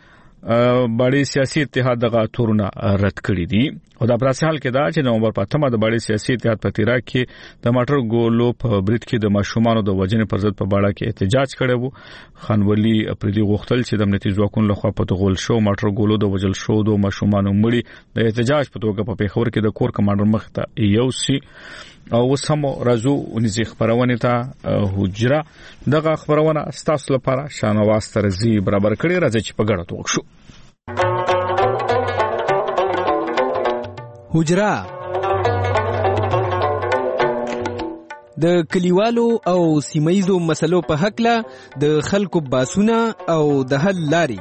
باډي سیاسي اتحاد دغه تورونه رد کړی دي او دا پراسه حال کې دا چې نومبر په 8 د باډي سیاسي اتحاد په تیرا کې د ماټر ګولو په برید کې د ماشومان د وجنې پر ضد په باړه کې احتجاج کړی وو خان ولی پردي غوښتل چې د امنیتي ځواکونو لخوا په غول شو ماټر ګولو د وجل شو د ماشومان مړي د احتجاج په توګه په پیښور کې د کور کمانډر مخ ته یو سي او وسم راځو ونځي خبرونه ته حجره دغه خبرونه ستاسو لپاره شانواز ترزي برابر کړي راځي چې په ګډه توګه شو حجره د کلیوالو او سیمایزو مسلو په حق له د خلکو باسونه او د حل لاري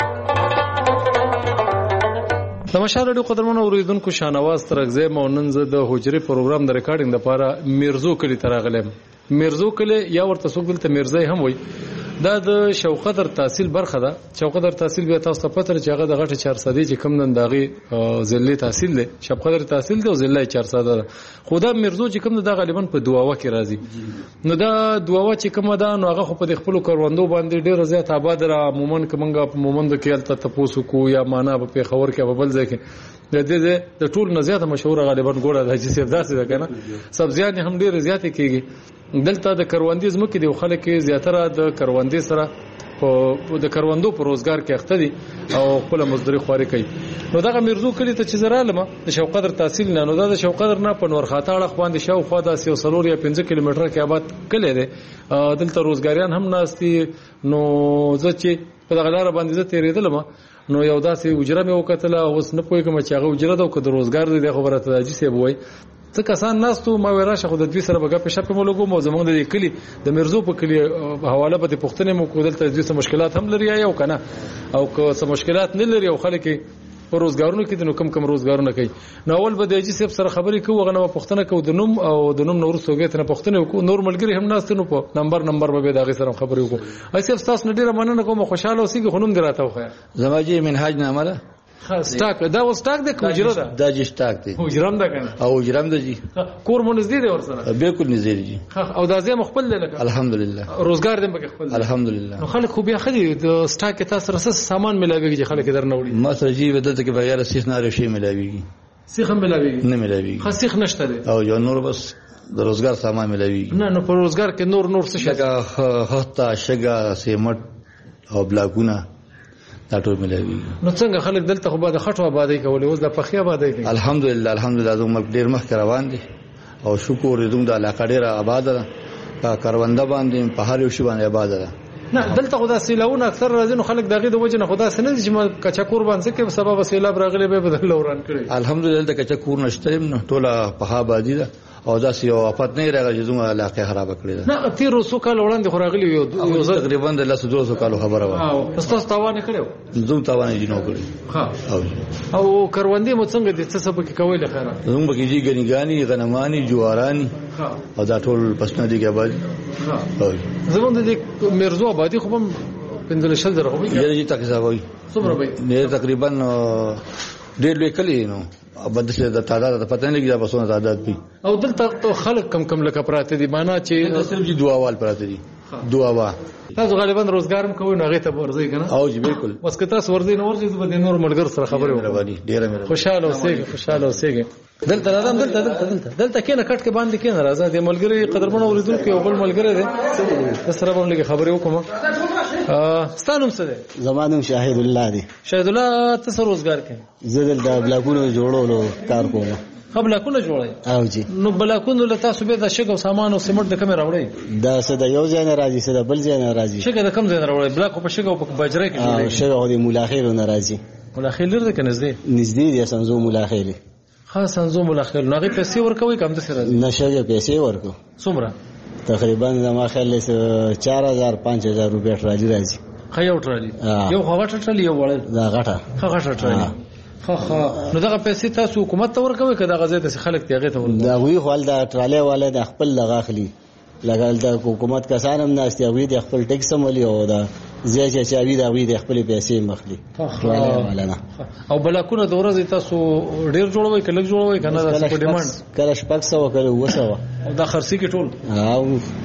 د مشال رادیو قدرمنو اوریدونکو شانواز ترغزه مونن زه د حجره پروګرام د ریکارډینګ لپاره میرزو کلی تراغلم میرزو کلی یا ورته څوک دلته میرزای هم وای دا د شوقدر تحصیل برخه ده شوقدر تحصیل به تاسو ته پته چې هغه د غټه 400 چې کم نن داغي ضلعي تحصیل ده شوقدر تحصیل ده او ضلعي 400 خدا مرزو چې کم ده غالبا په دواوا کې راځي نو دا دواوا چې کم ده نو هغه په خپل کاروندو باندې ډیر زیات آباد را عموما کومنګ په مومند کې الته تاسو کو یا معنا په خبر کې په بل ځای کې د ټول نه زیاته مشهور غالبا ګوره د حجي سیف داسې ده کنه سبزیان هم ډیر زیات کېږي دلته د کروندې زمکه دی خلک زیاتره د کروندې سره د کروندو په روزګار کې اخته دي او خپل مزدوري خواري کوي نو دا مرزو کلی ته چې زرالمه د شوقدر تحصیل نه نو دا د شوقدر نه په نور خاطاړه خواند شاو خو دا 3 یا 5 کیلومتر کې آباد کلی دی دلته روزګاریان هم ناشتي نو ځکه په دغه لار باندې زه تیرېدلم نو یو داسې اجره مې وکړه اوس نه پوهیږم چې هغه اجره دا د روزګار دی خبره ته دي سی بوي څه کسان ناستو ما وراشه خو د دوی سره بګه په شپه مولګو مو زمونږ د کلی د مرزو په کلی حواله به پښتنه مو کودل ته دوی سره مشکلات هم لري یو کنه او که څه مشکلات نه لري او خلک په روزګارونو کې د نو کم روزګارونه کوي نو اول به د جی سیب سره خبرې کوو غنه پښتنه کو د نوم او د نوم نور سوګیت نه پښتنه کو نور ملګری هم ناست نو په نمبر به دغه سره خبرې وکړو ایسه تاسو نه ډیره مننه کوم خوشاله اوسئ خنوم دراته خو زماجی منهاج نامه ده سٹاک دا و سٹاک د کوجرو دا جی سٹاک دی کوجرام دا کنه او جرام د جی کور مونږ دې ور سره بالکل نږدې جی او دا زه مخبل لکه الحمدلله روزګار دې پکې خپل الحمدلله نو خلک خو بیا خدي د سٹاک تاسو سره سامان ملاويږي خلک درنه وړي ما سره جی ودته کې بغیر سیخ نه لري شي ملاويږي سیخ هم ملاويږي نه ملاويږي خاصیخ نشته دی او جو نور بس د روزګار سامان ملاويږي نه نو په روزګار کې نور څه شي هتا شګه سیمټ او بلاکونه دا ټول ملایوي. نو څنګه خلک دلته خو به د خټو آبادی کولې اوس د پخې آبادی کوي؟ الحمدلله زموږ ډیر مخکې روان دي او شکر دې زموږ د علاقه ډیره آباد ده په کرونده باندې په هر یو شی باندې آباد ده. نه دلته خدا سیلاونه اکثر راځي نو خلک دغه د وجه نه خدا سن چې ما کچکور باندې کې سبب سیلاب راغلی به بدل وران کړی. الحمدلله د کچکور نشته نو ټوله په آبادی ده او دا یو افات نه راغلی چې زموږ علاقه خراب کړی ده. نه 1300 کال وړاندې خو راغلی یو تقریبا د 200 کال خبره و. تاسو تاوان کړو؟ زوم تاوان یې نه کړی. ها او کروندې مو څنګه د څه سبب کې کوي لخره؟ زوم به کېږي غنیګانی غنمانی جوارانی او دا ټول پسنه دي کې آباد. زمونږ د مرزو آبادی خو هم پندل شل درغه وي. یی تاسو وایي څومره وي؟ نه تقریبا ډېر لوی کلی نو بده څه د تعداد د پته نه لګي دا بسونه تعداد پی. او دلته خلک کم لکه پراته دي معنا چې صرف دي دعاوال پراته دي دعاوا. تاسو غالبا روزګار هم کوئ نو هغه ته ورځي کنه؟ او جی بالکل. بس که تاسو ورځي نو ورځي د نور ملګر سره خبرې وکړئ. ډیره مې خوشاله اوسئ. دلته کینه کټ کې باندې کینه راځه د ملګری قدرمن اوریدونکو یو بل ملګری دی سره به موږ خبرې وکړو. ستانوم څه دی؟ زمانم شاهد الله دی. شاهد الله تاسو روزګار کوي؟ زه دلته بلاکونو جوړولو کار کوم. بلاکونه جوړای؟ او جی. نو بلاکونه له تاسو به د شګو سامان او سیمنټ د کوم راوړی؟ دا څه د یو ځای نه راځي څه د بل ځای نه راځي. شګه د کوم ځای نه راوړی؟ بلاک په شګو په بجره کې جوړای؟ شګه د مولاخیل نه راځي. مولاخیل لري کنه نږدې دی سنزو مولاخیل. خاص انزوم الاخر نو هغه پیسې ورکوي کوم د سره نشهګه پیسې ورکو څومره تقریبا ما خیال 4000 5000 روپیا راځي خیو ټرالی یو غټه ټرالی یو وړل دا غټه ټرالی نو دغه پیسې تاسو حکومت ته ورکوي کدا غزه ته خلک تیغه ته ورکوي دا وی خپل دا ټرالی والے د خپل لغاخلی لګال د حکومت کسانم ناشته وی د خپل ټیکس ملي او دا زیاته چې وی دا وی د خپل پیسې مخلي او بلاکونه د ورځې تاسو ډیر جوړوي کله جوړوي کنه د ډیماند کله شپږ سو کله وسو او دا خرسي کې ټول او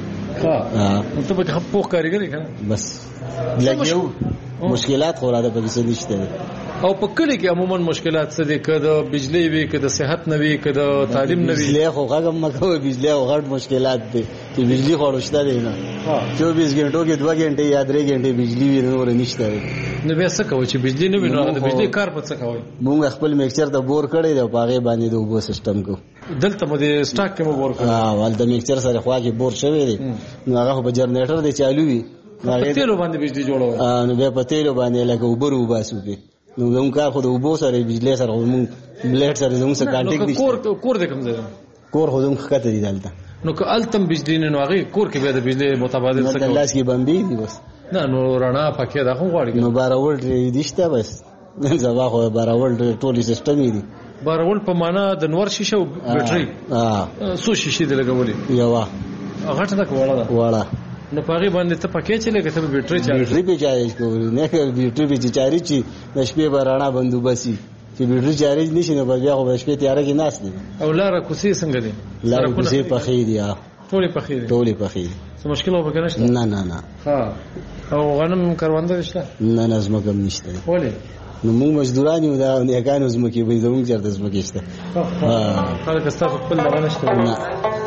ته به خپل کاریګری کنه بس لګیو مشکلات خو را ده په څه نشته او په کلی کې عموما مشکلات څه دي کده بجلی وي کده صحت نه وي کده تعلیم نه وي بجلی خو هغه مکو بجلی او غټ مشکلات دي چې بجلی خورشته دي نه 24 غنټو کې 2 غنټه یا 3 غنټه بجلی وي نور نشته نو به څه کوي چې بجلی نه وي نو د بجلی کار په څه کوي مونږ خپل میکسچر ته بور کړی دی په هغه باندې د وبو سیستم کو دلته مو د سٹاک کې مو بور کړی ول د میکسچر سره خوا کې بور شوی دی نو هغه په جنریټر دی چالو وي په تیلو باندې بجلی جوړوي نو به په تیلو باندې لکه وبرو باسو کې نو زموږ کار خو د وبو سره بجلی سره موږ بلیډ سره زموږ سره کانټیکټ دي کور د کوم ځای کور خو زموږ خطه دي دلته نو که التم بجلی نه هغه کور کې به د بجلی متبادل څه کوي لاس کې بمبي دي بس نه نو رڼا پکې دا خو غواړي نو باراول ديشته بس نن زوا خو باراول ټولي سیستم دي باراول په معنا د نور شیشه او بیټري سو شیشه دی لګولې یو غټه دا وړه نو پاغي باندې ته پکې چې لګته بیټري به چارج کوي نه که بیټري به چارج چی د شپې بارانا بندوبسي چې بیټري چارج نشي نو بیا خو شپې تیار کې ناس دي او لاره کوسي څنګه دي لاره کوسي په خې دي ټولې په خې څه مشکل او بګنه شته نه ها او غنم کرونده شته نه نظم کم نشته ولې نو موږ مزدوران یو دا نه کانو زمکه به زموږ چرته زمکه شته خلک استاسو خپل لغنه شته نه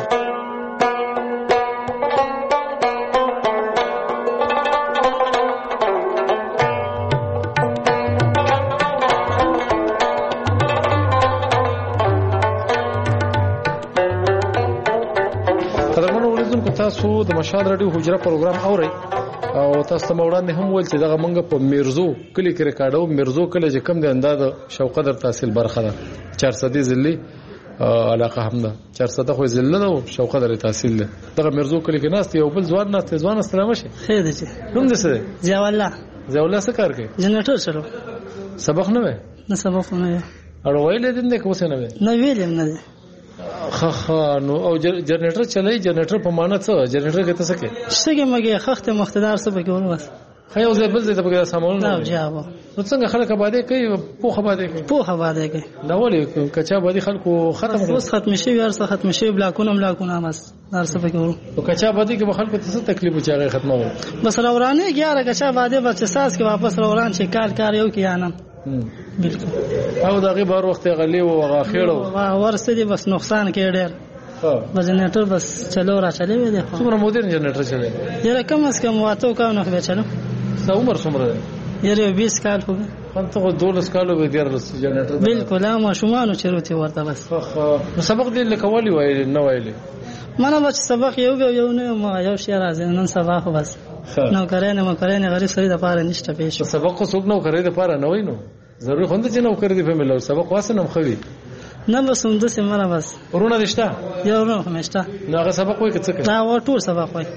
تاسو د مشال رادیو حجره پروګرام اورئ او تاسو ته وړاندې هم ویل چې دغه مونږ په میرزو کلی کې ریکارډو میرزو کلی چې کم د انداز شوقدر تحصیل برخه ده 400 ځلې علاقه هم ده 400 خو ځلې نه شوقدر تحصیل ده دغه میرزو کلی کې ناس یو بل ځوان السلام شي خیر دي نوم دې څه ضیاء الله څه کار کوي جنریټر چلو سبق نه وې نه سبق نه وې اړه ویلې دې کوم څه نه وې نه ویلم نه نو او جنریټر چلای جنریټر په معنا څه جنریټر کې تاسو کې څنګه مګه خخته مقتدر څه به کوي وس خیو زه بل زه په سامان نه جواب نو څنګه خلک آبادی کوي پوخه آبادی کوي دا ولې کچا آبادی خلکو ختم شي ورسره ختم شي بلاکونه مس درس به کوي او کچا آبادی کې خلکو ته تکلیف وچاره ختمه بس راورانه 11 کچا آبادی بچ ساس کې واپس راوران شي کار یو کې انم بالکل او دغه بار وخت غلی او غاخېړو ورسته دي بس نقصان کې ډېر بس جنریټر بس چلو را چلے وي دي څومره مودرن جنریټر چلے ډېر کم از کم واتو کا نه به چلو څو عمر څومره دی؟ یره 20 کال هو انت خو 12 کالو به دیارلس جنریټر بالکل ما شومانو چروته ورته بس نو سبق دې لکوالي وای نه وایلی منه بچ سبق یو نه ما یو شی راځي نن سبق بس نو کرene ما کرene غریب سړي د پاره نشته پېښ سبق خو څوک نو کوي د پاره نه وای نو ضروري خوند چې نو کړی دی په ملو سبق واسه نم خوي نه بس هم د سیمه بس ورونه دشته یو ورونه همشته نو هغه سبق وای کڅ کوي دا و ټول سبق وای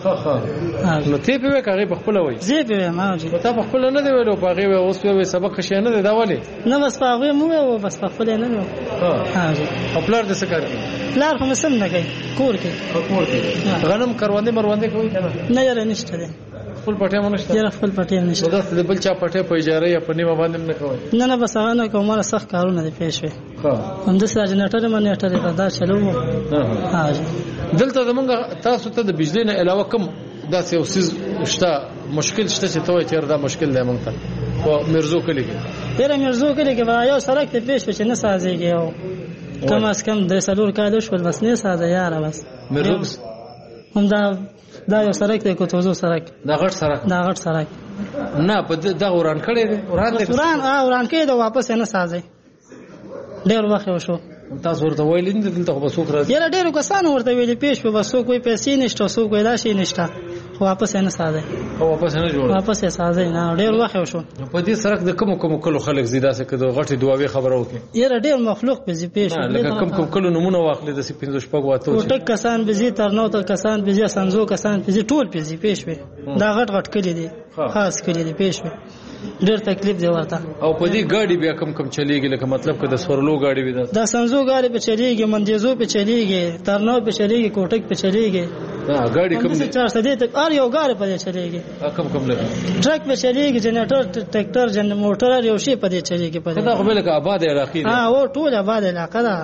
نو تی په کاغه په خپل وای زی په ما جی ته په خپل نه دی ویلو په هغه اوس په سبق شې نه دی دا ولی نه بس په هغه مو بس په خپل نه نو ها جی خپل د څه کار کوي پلار هم سم نه کوي کور کې غنم کروندې مروندې کوي کنه نه یاره نشته دی خپل پټه مونږ یاره خپل پټه نشته دا د بل چا پټه په اجاره یا په نیمه باندې نه کوي نه بس هغه نه کومه سخت کارونه دی پېښ وي هم د سره جنریټر باندې اټر دا چلو ها جی دلته زمونږ تاسو ته د بجلی نه علاوه کوم دا څه اوسې شته مشکل شته چې توې چیر دا مشکل دی مونږ ته او مرزو کلی کې ډېر مرزو کلی کې یو سړک ته پېښ چې نه سازيږي او کم از کم د سلور کالو شول بس نه ساده یار بس مرزو هم دا یو سړک دی کوتوزو سړک دا غټ سړک نه په دا وران کړي دي وران کړي دا واپس نه سازي ډېر وخت وشو تاسو ورته ویل نه دلته خو څوک راځي یاره ډېر کسان ورته ویل پېښ په بسو کوئی پیسې نشته سو کوئی دا شي نشته واپس نه ساده واپس نه جوړ واپس یې ساده نه ډېر وخت وشو په دې سړک د کوم کلو خلک زیاده څه کده غټي دواوی خبرو کې یاره ډېر مخلوق به زی پېښ لکه کوم کلو نمونه واخلې د 15 شپږ واته ټک کسان به زی ترنو ته کسان به زی سنزو کسان به زی ټول به زی پېښ وي دا غټ کلی دي خاص کلی دي پېښ وي ډېر تکلیف دی ورته او په دې ګاډي بیا کم چلیږي لکه مطلب که د سورلو ګاډي وي دا سنزو ګاډي په چلیږي مندیزو په چلیږي ترنو په چلیږي کوټک په چلیږي ګاډي کم دي 400 دي ته ار یو ګاډي په چلیږي کم لګي ټرک په چلیږي جنریټر ټریکټر موټر یو شی په چلیږي په دا خو بلکه آباد علاقې ها او ټول آباد علاقه ده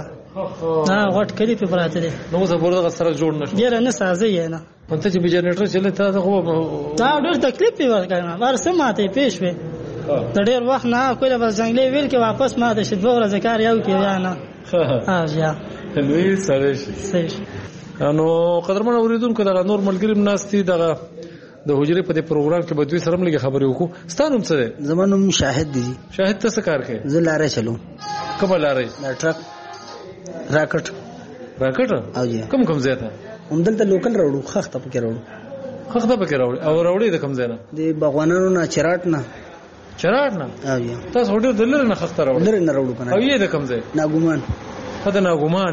غټ کلی په پراته دي نو زه ورته سره جوړ نشم ډیر نه سازي نه پنځه چې جنریټر چلے ته خو دا ډېر تکلیف ورکړم ورسه ماته پېښ وي د ډېر وخت نه کوله بس جنگلي ویل کې واپس ماته شې دوه ورځې کار یو کې یا نه ها یا نوې سره شي نو قدرمن اوریدونکو دا نور ملګری مناستي دغه د حجرې په دې پروګرام کې به دوی سره ملګری خبرې وکړو ستانوم څه ده زمونږ شاهد دي شاهد ته څه کار کوي زه لارې چلو کومه لارې ټرک راکټ او یا کوم زیاته هم دلته لوکل راوړو خخته پکې راوړو او راوړې د کوم ځای نه د باغوانانو نه چراټ نه او یا تاسو ډېر دلر نه خخته راوړو دلر نه راوړو کنه او یې د کوم ځای ناګومان خدای ناګومان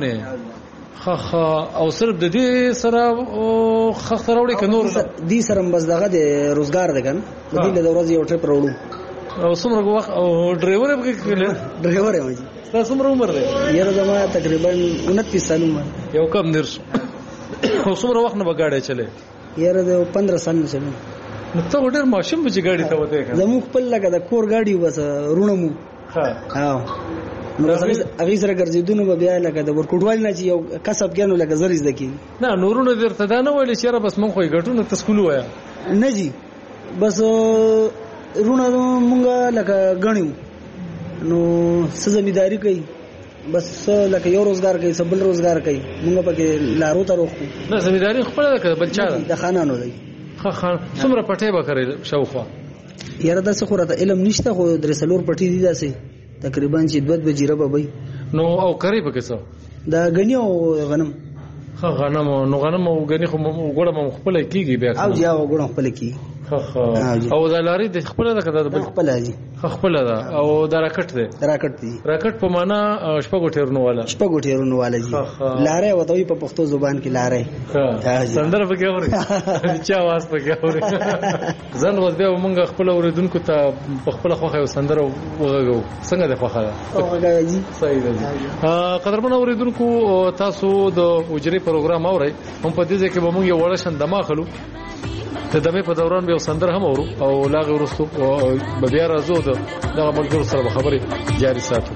او صرف د دې سره خخته راوړي که نور دې سره بس دغه د روزګار ده کنه د دې د ورځې یو ټریپ راوړو او څومره وخت او ډرایور به کړل ډرایور یې تاسو څومره عمر دی یره زما تقریبا 29 سال عمر یو کم نرس او څومره وخت نه بغاړې چلے یره د 15 سال نه چلے نو ته ډېر ماشوم به چې ګاډي ته وته کنه زموږ خپل لګه د کور ګاډي وبس رونمو ها نو هغه سره ګرځیدونو به بیا لکه د ورکوټوال نه چې یو کسب کینو لکه زریز دکی نه نورونه درته دا نه ویل چې را بس مونږ خو ګټو نه تسکول وایا نه جی بس رونه مونږه لکه غنیو نو سزمیداری کوي بس لکه یو روزګار کوي سبل روزګار کوي مونږ پکې لارو ته روخو نه زمیداری خپل لکه بچا د خانانو دی خان څومره پټه به کوي شاوخوا یاره د څه خورته علم نشته خو درسلور پټی دي داسې تقریبا چې 2 بجې ربه وي نو او کوي پکې څه دا غنیو غنم غنم او غنی خو وګړم خپل کیږي بیا او یا وګړم خپل کی او دا لاري د خپل د کده د خپل دي خپل دا او دا راکټ دی راکټ په معنا شپږ ټیرونو والا دي لارې وته په پښتو زبان کې لارې سندره پکې اوري چا आवाज پکې اوري ځن وځ بیا موږ خپل اوریدونکو ته خپل خوخه سندره وغږو څنګه د خوخه وغږی صحیح ده قدرمن اوریدونکو تاسو د اجري پروګرام اورئ هم په دې کې به موږ یو ورشن دمه خلو ته دمه په دوران به سندر هم اورو او لاغه ورستو به بیا راځو دغه ملګرو سره خبرې جاری ساتو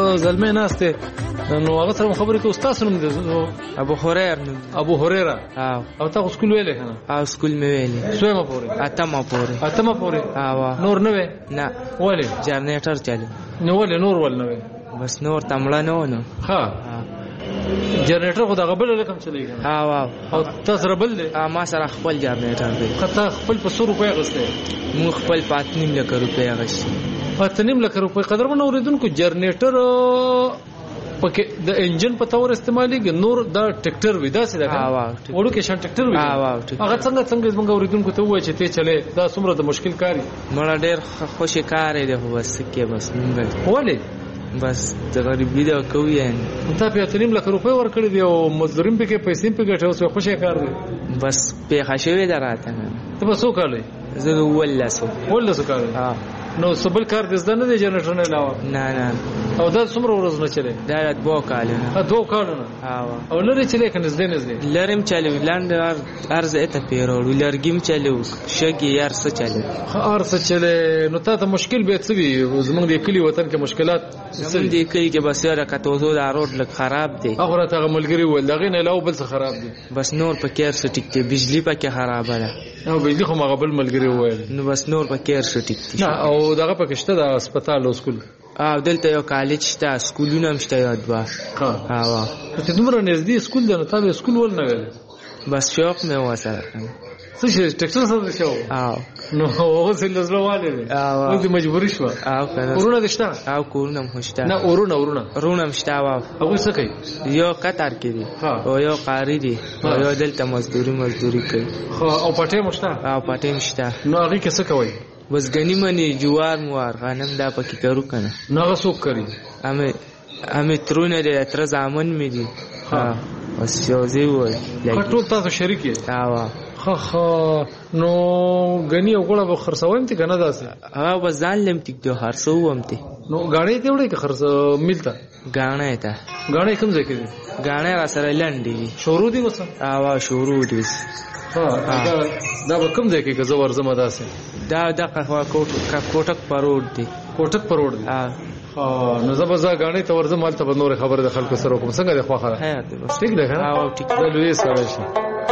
زلمه ناشته نو هغه سره خبرې کوي استاد نوم دی ابو هريره ابو هريره او تاسو سکول ویلې کنه او سکول مې ویلې سوما پورې اتمه پورې نور نه وې نه ولې جنریټر چالو نو ولې نور ول نه وې بس نور تمړه نه ها جنریټر خو دا غبل رقم چلیږي او تاسو ربل دی ما سره خپل جنریټر دی خطا خپل په 100 روپیا غسته مو خپل 5.5 لک روپیا غشي 5.5 لک روپیا قدرمن اوریدونکو جنریټر پکې د انجن په تور استعمالېږي نور دا ټریکټر وي دا څه ده وړو کې شان ټریکټر وي هغه څنګه زمونږ اوریدونکو ته وایي چې ته چلے دا څومره د مشکل کاری مړه ډېر خوشی کار دی خو بس کې بس مونږ ولې بس د غریبی دا کوي یعنی ته په 3 لک روپیا ورکړې دی او مزدورین په کې پیسې په ګټه اوس خوشی کار دی بس په خښوي دراته ته په څو کالې زه ولاسو کار نو سبل کار د زده نه دی جنریټر نه علاوه نه او دا څومره ورځ نه چلے دا 2 کالونه او لري چلے کنه زده لرم چلو لاند ارز اته پیرو لرګیم چلو شګي یار څه چلو ارز چلے نو ته مشکل به څه وي زمونږ د کلی وطن کې مشکلات زمونږ د کلی کې بس یاره کتوزو دا روډ لک خراب دی اخره ته ملګری ول دغه نه علاوه بل څه خراب دی بس نور په کیر سټیک ته بجلی پکې خراب ده او بجلی خو مغه بل ملګری وایي نو بس نور په کیر سټیک نه او دغه پکې شته د هسپتال او سکول دلته یو کالج شته سکولونه هم شته یو دوا ته دومره نږدې سکول دی نو تاسو سکول ول نه ویل بس شوق مې وسره څه شي ټیکټر سره شو نو هغه څه لزرواله دی او دې مجبورې شو ورونه دشته او کورونه هم شته نه ورونه هم شته هغه څه کوي یو قطر کې دی او یو قاری دی او یو دلته مزدوري کوي او پټه مشته نو هغه کې څه کوي بس غنی منی جوار موار غنم دا پکې کرو کنه نو هغه څوک کوي امه ترونه دې تر زامن مې دي بس یو ځای وای ټول تاسو شریک یې نو غنی او ګړه به خرڅوم ته کنه داسې بس ځان لم ټیک دو خرڅوم ته نو غاړې ته وړي که خرڅ ملتا غاړې کوم ځای کې دي غاړې را سره لنډي شروع دي وسه شروع دي دا به کوم ځای کې که زه ورځم داسې دا کوټک پروډ دی نو زه به غاړې ته ورځم هلته به نور خبره د خلکو سره کوم څنګه دی خواخره ټیک ده کنه ټیک ده لوی سره شي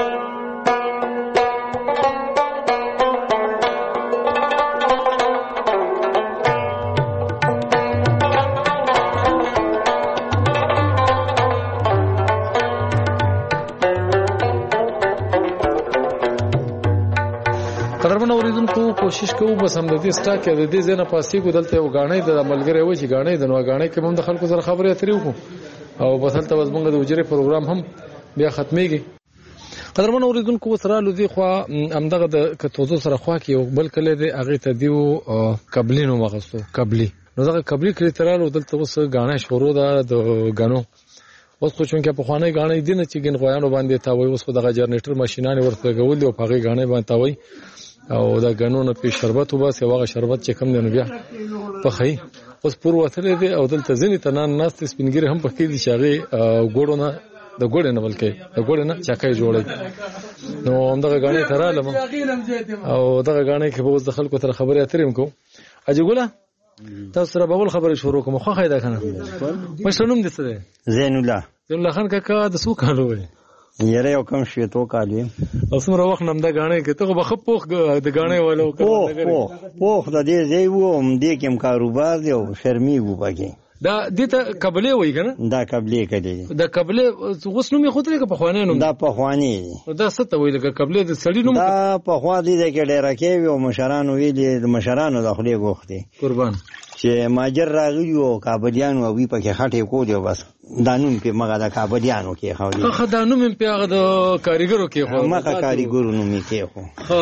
کوشش کوو بس هم د دې سټاک د دې ځنه پاسې کو دلته یو غاڼې د ملګری و چې غاڼې د نو غاڼې کې هم د خلکو سره خبرې اترې وکړو او بس هلته وزمنګ د وجري پروګرام هم بیا ختميږي قدرمن اوریدونکو سره لودي خو همدغه د کتوزو سره خوا کې یو بل کله د اغه تدیو قبلینو مغسو قبلی نو دغه قبلی کړي ترالو دلته وس غاڼې شروع ده د غانو اوس خو چونکه په خوانه غاڼې دي نه چې ګن غویانو باندې تاوي اوس خو دغه جنریټر ماشينانه ورته غول او په غاڼې باندې تاوي او دا غنونه په شربت وباسي واغه شربت چې کم نه بیا په خي اوس پور وتلې دي او دلته ځنی تنان ناس سپینګری هم پکې دي چې هغه ګوړونه د ګوړې نه بلکې د ګوړې نه چاکای جوړي نو همدغه غاڼې تراله او دغه غاڼې کې به اوس د خلکو تر خبرې اتریم کو اجي ګوله تاسو سره بابل خبرې شروع کوم خو خایدا کنه مشرونم دي څه زین الله خان کاکا د سو کالو وي یره یو کم شي تو کالي اوس مر وخت نم د غاڼې کې ته بخ پوخ د غاڼې والو پوخ د دې ځای وو م دې کوم کاروبار دی او شرمي وو پکې دا دته قبله وای کنه دا قبله کړي دا قبله غوس نومي خو ترې په خوانه نوم دا په خواني دا ست وای لکه قبله د سړی نوم دا په خوا دي کې ډېر کې او مشرانو ویلي د مشرانو د خپل غوښتي قربان چې ماجر راغلی او کابلیانو او په کې خټه کو دی بس دانوم په مګه د کابلیانو کې خو دی خو دانوم په هغه د کاریګرو کې خو مګه کاریګرو نوم کې خو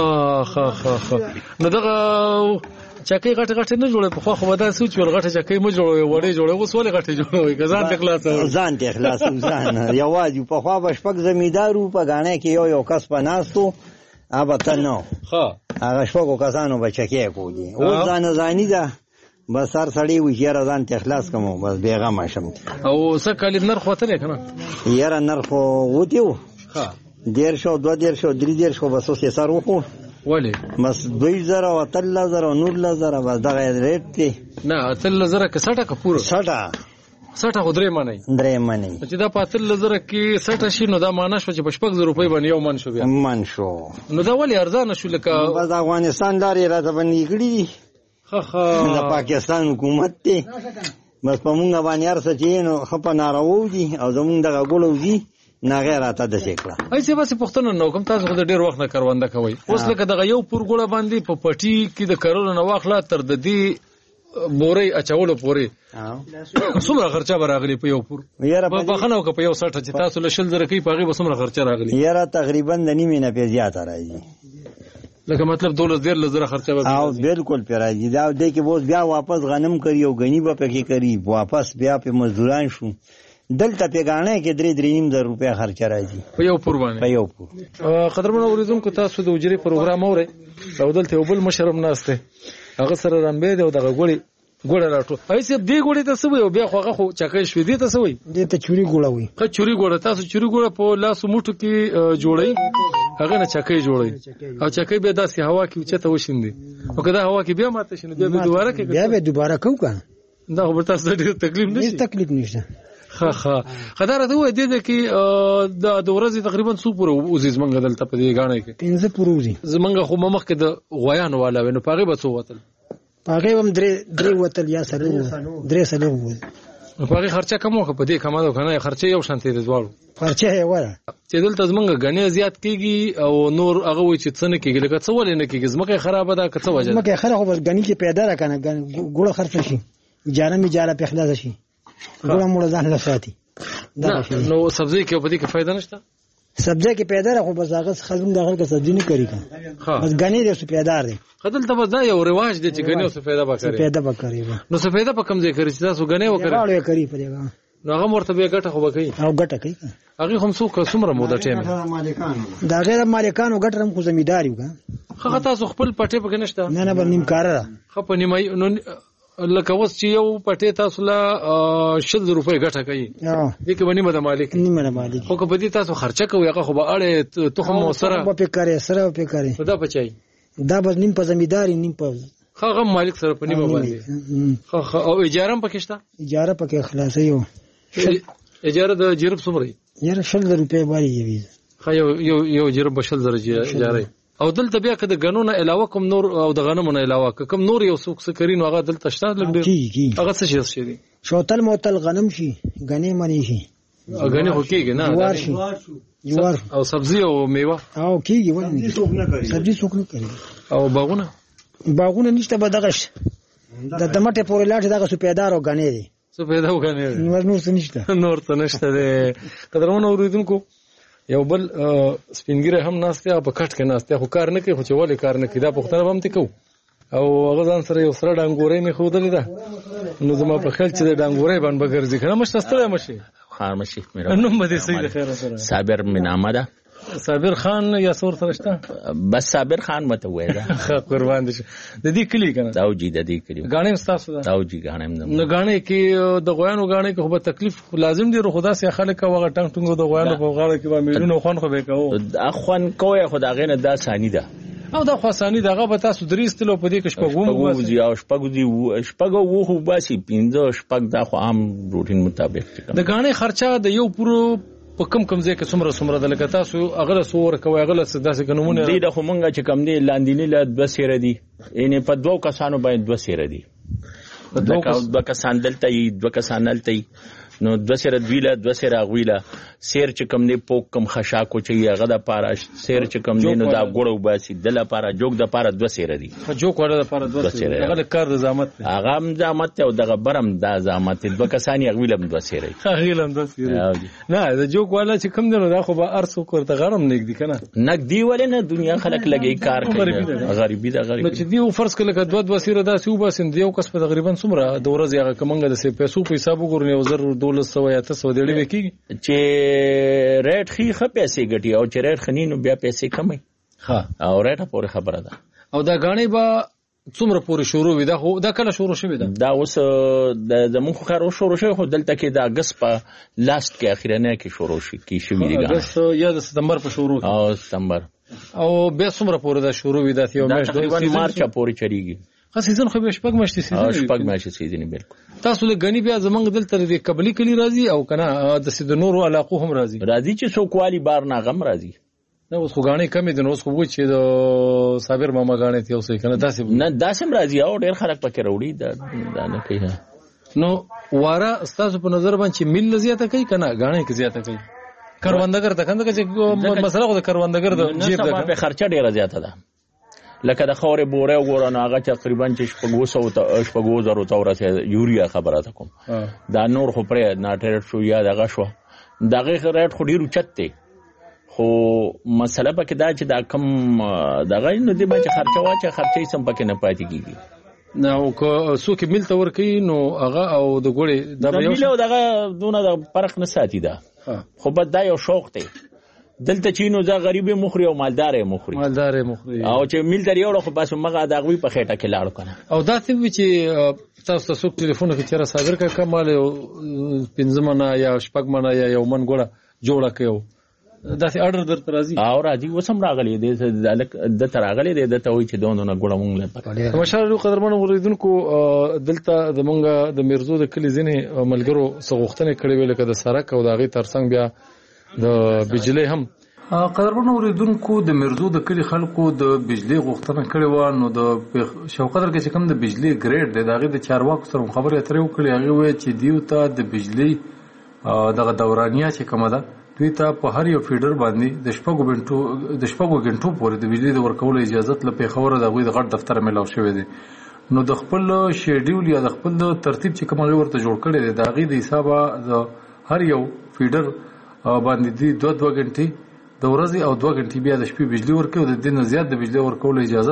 خا نو دغه چکه غټ نه جوړه په خو ودا سوچ ول غټه چکه مو جوړوي وړي جوړوي اوس ولې غټه جوړوي ځان ته خلاص ځان یوازې په خو بشپک زمیدارو په غاڼه کې یو کس پناستو ابته نو هغه شپږو کسانو بچکه کوي او ځاني ده بس هر سړی و یاره ځان ته اخلاص کوم بس بیغه شم او څه کلی نرخ وته کنه یاره نرخ وتیو ها 150 200 300 بس اوس یې سر وخو ولی بس 2000 او 3000 او 9000 بس دغه ریټ دی نه 3000 که 60 کا پورو 60 60 خو 3 منی چې دا په 3000 کې 60 شي نو دا معنا شو چې په 6000 روپۍ باندې یو من شو بیا من شو نو دا ولې ارزانه شو لکه بس افغانستان لارې راته باندې کړی د پاکستان حکومت ته بس په مونږ باندې ارڅ چې نو خپ نارو دي او زمونږ دغه ګولو دي نه غیر راته د شکړه ایسه بس پښتون نو کوم تاسو د ډیر وخت نه کرونده کوي اوس لکه دغه یو پور ګوله باندې په پټي کې د کارولو نه واخلا تر د دې بوري اچولو پوري څومره خرچه راغلی په یو پور په خنو کې په یو 60 چې تاسو له 10,000 کې پاغي به څومره خرچه راغلی یاره تقریبا د نیمه نه په زیاته راځي لکه مطلب 12,000 خرچه به او بالکل پر راځي دا د کې بوز بیا واپس غنم کوي او غنی به پکې کوي واپس بیا په مزدوران شو دلته پیغانه کې 3,000 روپیا خرچه راځي په یو پور باندې په یو پور قدرمن اوریدونکو تاسو د وجري پروګرام اورئ او دلته بل مشرم ناشته هغه سره رنبه دی او دغه ګوړه راټو ایسه دې ګوړې ته سوي او بیا خوغه خو چکه شوې دې ته سوي دې ته چوري ګوړه وي که چوري ګوړه تاسو چوري ګوړه په لاسو موټو کې جوړي هغه نه چکه جوړي او چکه به داسې هوا کې چته وشیندي او کله هوا کې بیا ماته شنه بیا دوباره کې بیا به دوباره کو کنه دا خو تاسو ډېر تکلیف نشي تکلیف نشته خدای ته وای دې کې د ورځې تقریبا څو پورې وزیز منګ دلته په دې غاڼه کې 15 پورې وزي زمنګ خو مخ کې د غویانو والا ونه پاغه بڅو وتل پاغه هم درې وتل یا سره درې سره وو پاغه خرچه کم وخت په دې کمادو کنه خرچه یو شانتي دي ځوړو خرچه یې وره چې دلته زمنګ غنی زیات کیږي او نور هغه وای چې څنګه کیږي لکه څه ولې نه کیږي زمکه خراب ده که څه وجه زمکه خراب خو غنی کې پیدا را کنه ګوړه خرڅ شي اجاره په خلاص شي ګوړه موږ ځان له ساتي نو سبزی کې په دې کې فائدہ نشته سبزی کې پیدا را خو بس هغه خلک دغه کې سبزی نه کوي بس غنی دې څه پیدا دي خدل ته بس دا یو رواج دی چې غنی څه پیدا وکړي پیدا وکړي نو څه پیدا په کم ځای کې چې تاسو غنی وکړي راړې کوي په دې نو هغه مرتبه ګټه خو وکړي او ګټه کوي هغه هم څومره موده ټیم دا غیر مالکانو ګټه هم خو زمیداری وکړه خو تاسو خپل پټه پکې نشته نه بل نیم کار را خو په نیمای نو لکه اوس چې یو پټه تاسو لا 100 روپۍ ګټه کوي دې کې باندې د مالک نیمه د مالک خو که په دې تاسو خرچه کوي هغه خو به اړه تخم سره په فکر سره دا بچای دا بس نیم په زمیداری نیم په هغه مالک سره په نیمه باندې خو او اجاره هم پکې شته اجاره پکې خلاص یو اجاره د جرب څومره یاره 100 روپۍ باندې خو یو جرب 100 درجه اجاره او دلته بیا که د غنونو علاوه کوم نور او د غنمونو علاوه کوم نور یو څوک سکرین هغه دلته شته لګ هغه څه شي دي شوتل موتل غنم شي غنی منی شي غنی هو کېږي نه جوار او سبزی او میوه او کېږي ولې سبزی څوک نه کوي او باغونه نشته به دغه د ټماټه پورې لاټ دغه سپیدار او غنی دي سپیدار او غنی نور څه نشته نور څه نشته ده قدرمنو اوریدونکو یو بل سپینګره هم ناشته په کټ کې ناشته خو کار نه کوي خو چې ولې کار نه کوي دا پوښتنه هم تکو او هغه ځان سره یو سره ډنګورې مې خودلې ده نو زما په خیال چې د ډنګورې باندې بغرځي کنه مشته ستړی مشي خار مشي میرا نو مده سي د خیره سره صابر منامه ده صابر خان یا سور فرشتہ بس صابر خان مته وای دا قربان دي د دې کلی کنه داوجی د دې کلی غاڼې استاسو دا داوجی غاڼې نو غاڼې کې د غوانو غاڼې کې خو تکلیف لازم دي خدا سي خلک وغه ټنګ ټنګ د غوانو په غاړه کې به میلونو خوان خو به کوو اخوان کوی خدا غینه دا ثاني ده او دا خاصانی دغه به تاسو درې استلو په دې کې شپږو دی او شپږو وو باسي 15 شپږ دا خو عام روټین مطابق د غاڼې خرچه د یو پورو په کم ځای کې څومره د لکه تاسو هغه سور کوي هغه داسې قانونونه دي د خمونګه چې کم دي لاندینی له 2 سیره دي یعنی په 2 کسانو باندې 2 سیره دي د کسان دلته 2 کسان دلته نو 2 سیره دویله 2 سیره غویله سیر چې کم نه پوک کم خشاکو چې هغه د پاره سیر چې کم نه نو دا ګړو باسي د لپاره جوګ د پاره 2 سیره دي جوګ ولا د پاره 2 سیره هغه کار د زحمت هغه هم زحمت او دغه برم د زحمت 2 کسانی غویلم 2 سیره غویلم 2 سیره نه د جوګ ولا چې کم نه دا خو به ارسو کوته غرم نګدي کنه نګدي ولې نه دنیا خلک لګي کار کوي غریبي د غریب نو چې دی فرض کله 2 سیره دا سی وباسند یو کس په تقریبا څومره د ورځ هغه کومنګ د پیسو په حساب وګورنی او 1200 یا 300 دی وکي چې ریټ خي خه پیسې ګټي او چې ریټ خني نو بیا پیسې کمي ها او ریټه پورې خبره ده او دا غاڼې به څومره پورې شروع وي دا خو دا کله شروع شوی دا اوس د زمون خو کارو شروع شوی خو دلته کې د اگست په لاست کې اخیرنه کې شروع کی شوی دی اگست یا د سپتمبر په شروع او سپتمبر او بیا څومره پورې دا شروع وي دا یو میاشت د مارچ پورې چریږي سیزن خو به شپږ میاشتې سیزن شپږ میاشتې سیزن بالکل. تاسو له غنی بیا زمونږ دلته د قبلي کلی راځي او کنه د نورو علاقو هم راځي چې څوکوالي بار نه غم راځي. نو اوس خو غاڼې کمې دي، نو اوس خو وو چې د صابر ماما غاڼې ته اوسې کنه داسې راځي او ډېر خلک پکې راوړي دا نه کوي. نو واره ستاسو په نظر باندې مل زیاته کوي کنه غاڼې کې زیاته کوي کروندګر ته کنده چې مسله خو د کروندګر د جیب ده په خرچه ډیره زیاته ده. لکه د خورې بوره وګوره نو هغه تقریبا چې 500 ته یوریا خبره ده کوم دا نور خو پرې ناټریټ شو یا دغه شو دغه ریټ خو ډیر اوچت دی، خو مسله پکې دا چې دا کم دغه نو دی چې خرچه واچي خرچې سم پکې نه پاتې کیږي. نو که څوک مل ته ورکوي نو هغه او د ګوړې د مل او دغه دونه د فرق نه ساتي ده، خو بد دا یو شوق دی. دلته چینو ځا غریب مخري او مالدار مخري او چې مل ته یو خو بس مغه د غوي په خېټه کې لاړ کنه. او دا څه چې تاسو څوک ټلیفون کې چیرې صادر کا کمال 15 منه یا 6 منه یا یو من ګوړه جوړه کيو دا سي اورډر درته راځي او راځي وسم راغلي د تراغلي د ته وي چې دونه ګوړه مونږ له مشال قدرمن اوریدونکو دلته د مونږه د میرزو د کلی ځینې ملګرو سغوختنه کړې ویل کده سرک او داغي ترڅنګ بیا د بجلی هم قدرمن اوریدونکو د میرزو د کلی خلکو د بجلی غوښتنه کړې و. نو د شوقدر کې کوم د بجلی ګریډ د داغي د چارواکو سره خبرې اترې وکړې، هغه وایي چې دیو ته د بجلی دغه دورانیه چې کومه ده دوی ته په هر یو فیډر باندې د شپږو غنټو پورې د بجلی د ورکولو اجازه له پیښور د غوي د غټ دفتر ملاو شوی دی. نو د خپل شیډیول یا د خپل ترتیب چې کوم هغه ورته جوړ کړی دی د غي د حسابه د هر یو فیډر باندې دی 2 غنټې د ورځې او 2 غنټې بیا د شپې بجلی ورکوي او د دین زیات د بجلی ورکولو اجازه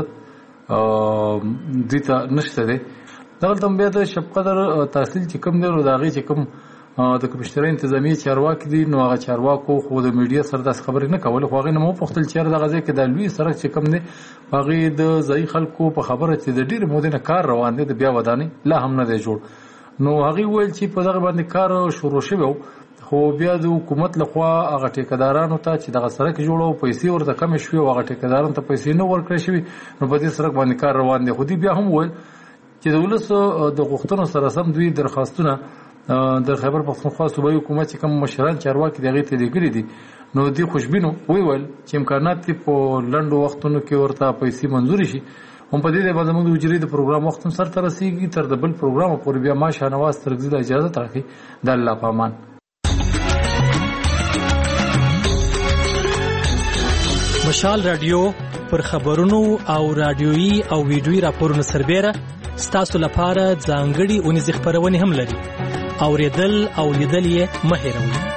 دوی ته نشته دی. دغلته بیا د شپقدر تحصیل چې کوم دی نو د غي چې کوم د کمشنري انتظامی چارواکي دي نو هغه چارواکو خو د میډیا سره د خبرې نه کوله، خو هغه نه مو پختل چیر د غزه کې د لوی سره چې کوم دی هغه د ځای خلکو په خبره چې د ډیر مودې نه کار روان دي د بیا وداني لا هم نه دی جوړ. نو هغه ویل چې په دغه باندې کار شروع شوی خو بیا د حکومت لخوا هغه ټیکدارانو ته چې دغه سړک جوړو پیسې ورته کم شوي او هغه ټیکدارانو ته پیسې نه ورکړې شوي نو په دې سړک باندې کار روان دی. خو دی بیا هم ویل چې د ولس د غوښتنو سره سم دوی درخواستونه د خیبر پختونخوا صوبایي حکومت چې کوم مشران چارواکي دغه ته لګري دي نو دی خوشبینو ویل چې امکانات په لنډو وختونو کې ورته پیسې منزوري شي. هم په دې باندې موږ د وجري د پروګرام وخت سره تر رسیدي تر د بل پروګرام پورې بیا ما شانواز ترګزي اجازه تاخي د الله پامان. مشال رادیو پر خبرونو او رادیويي او ویډیويي راپورونو سربېره ستاسو لپاره ځانګړي اونیز خبرونه هم لري. اوریدل او لیدل یې مه هېروئ.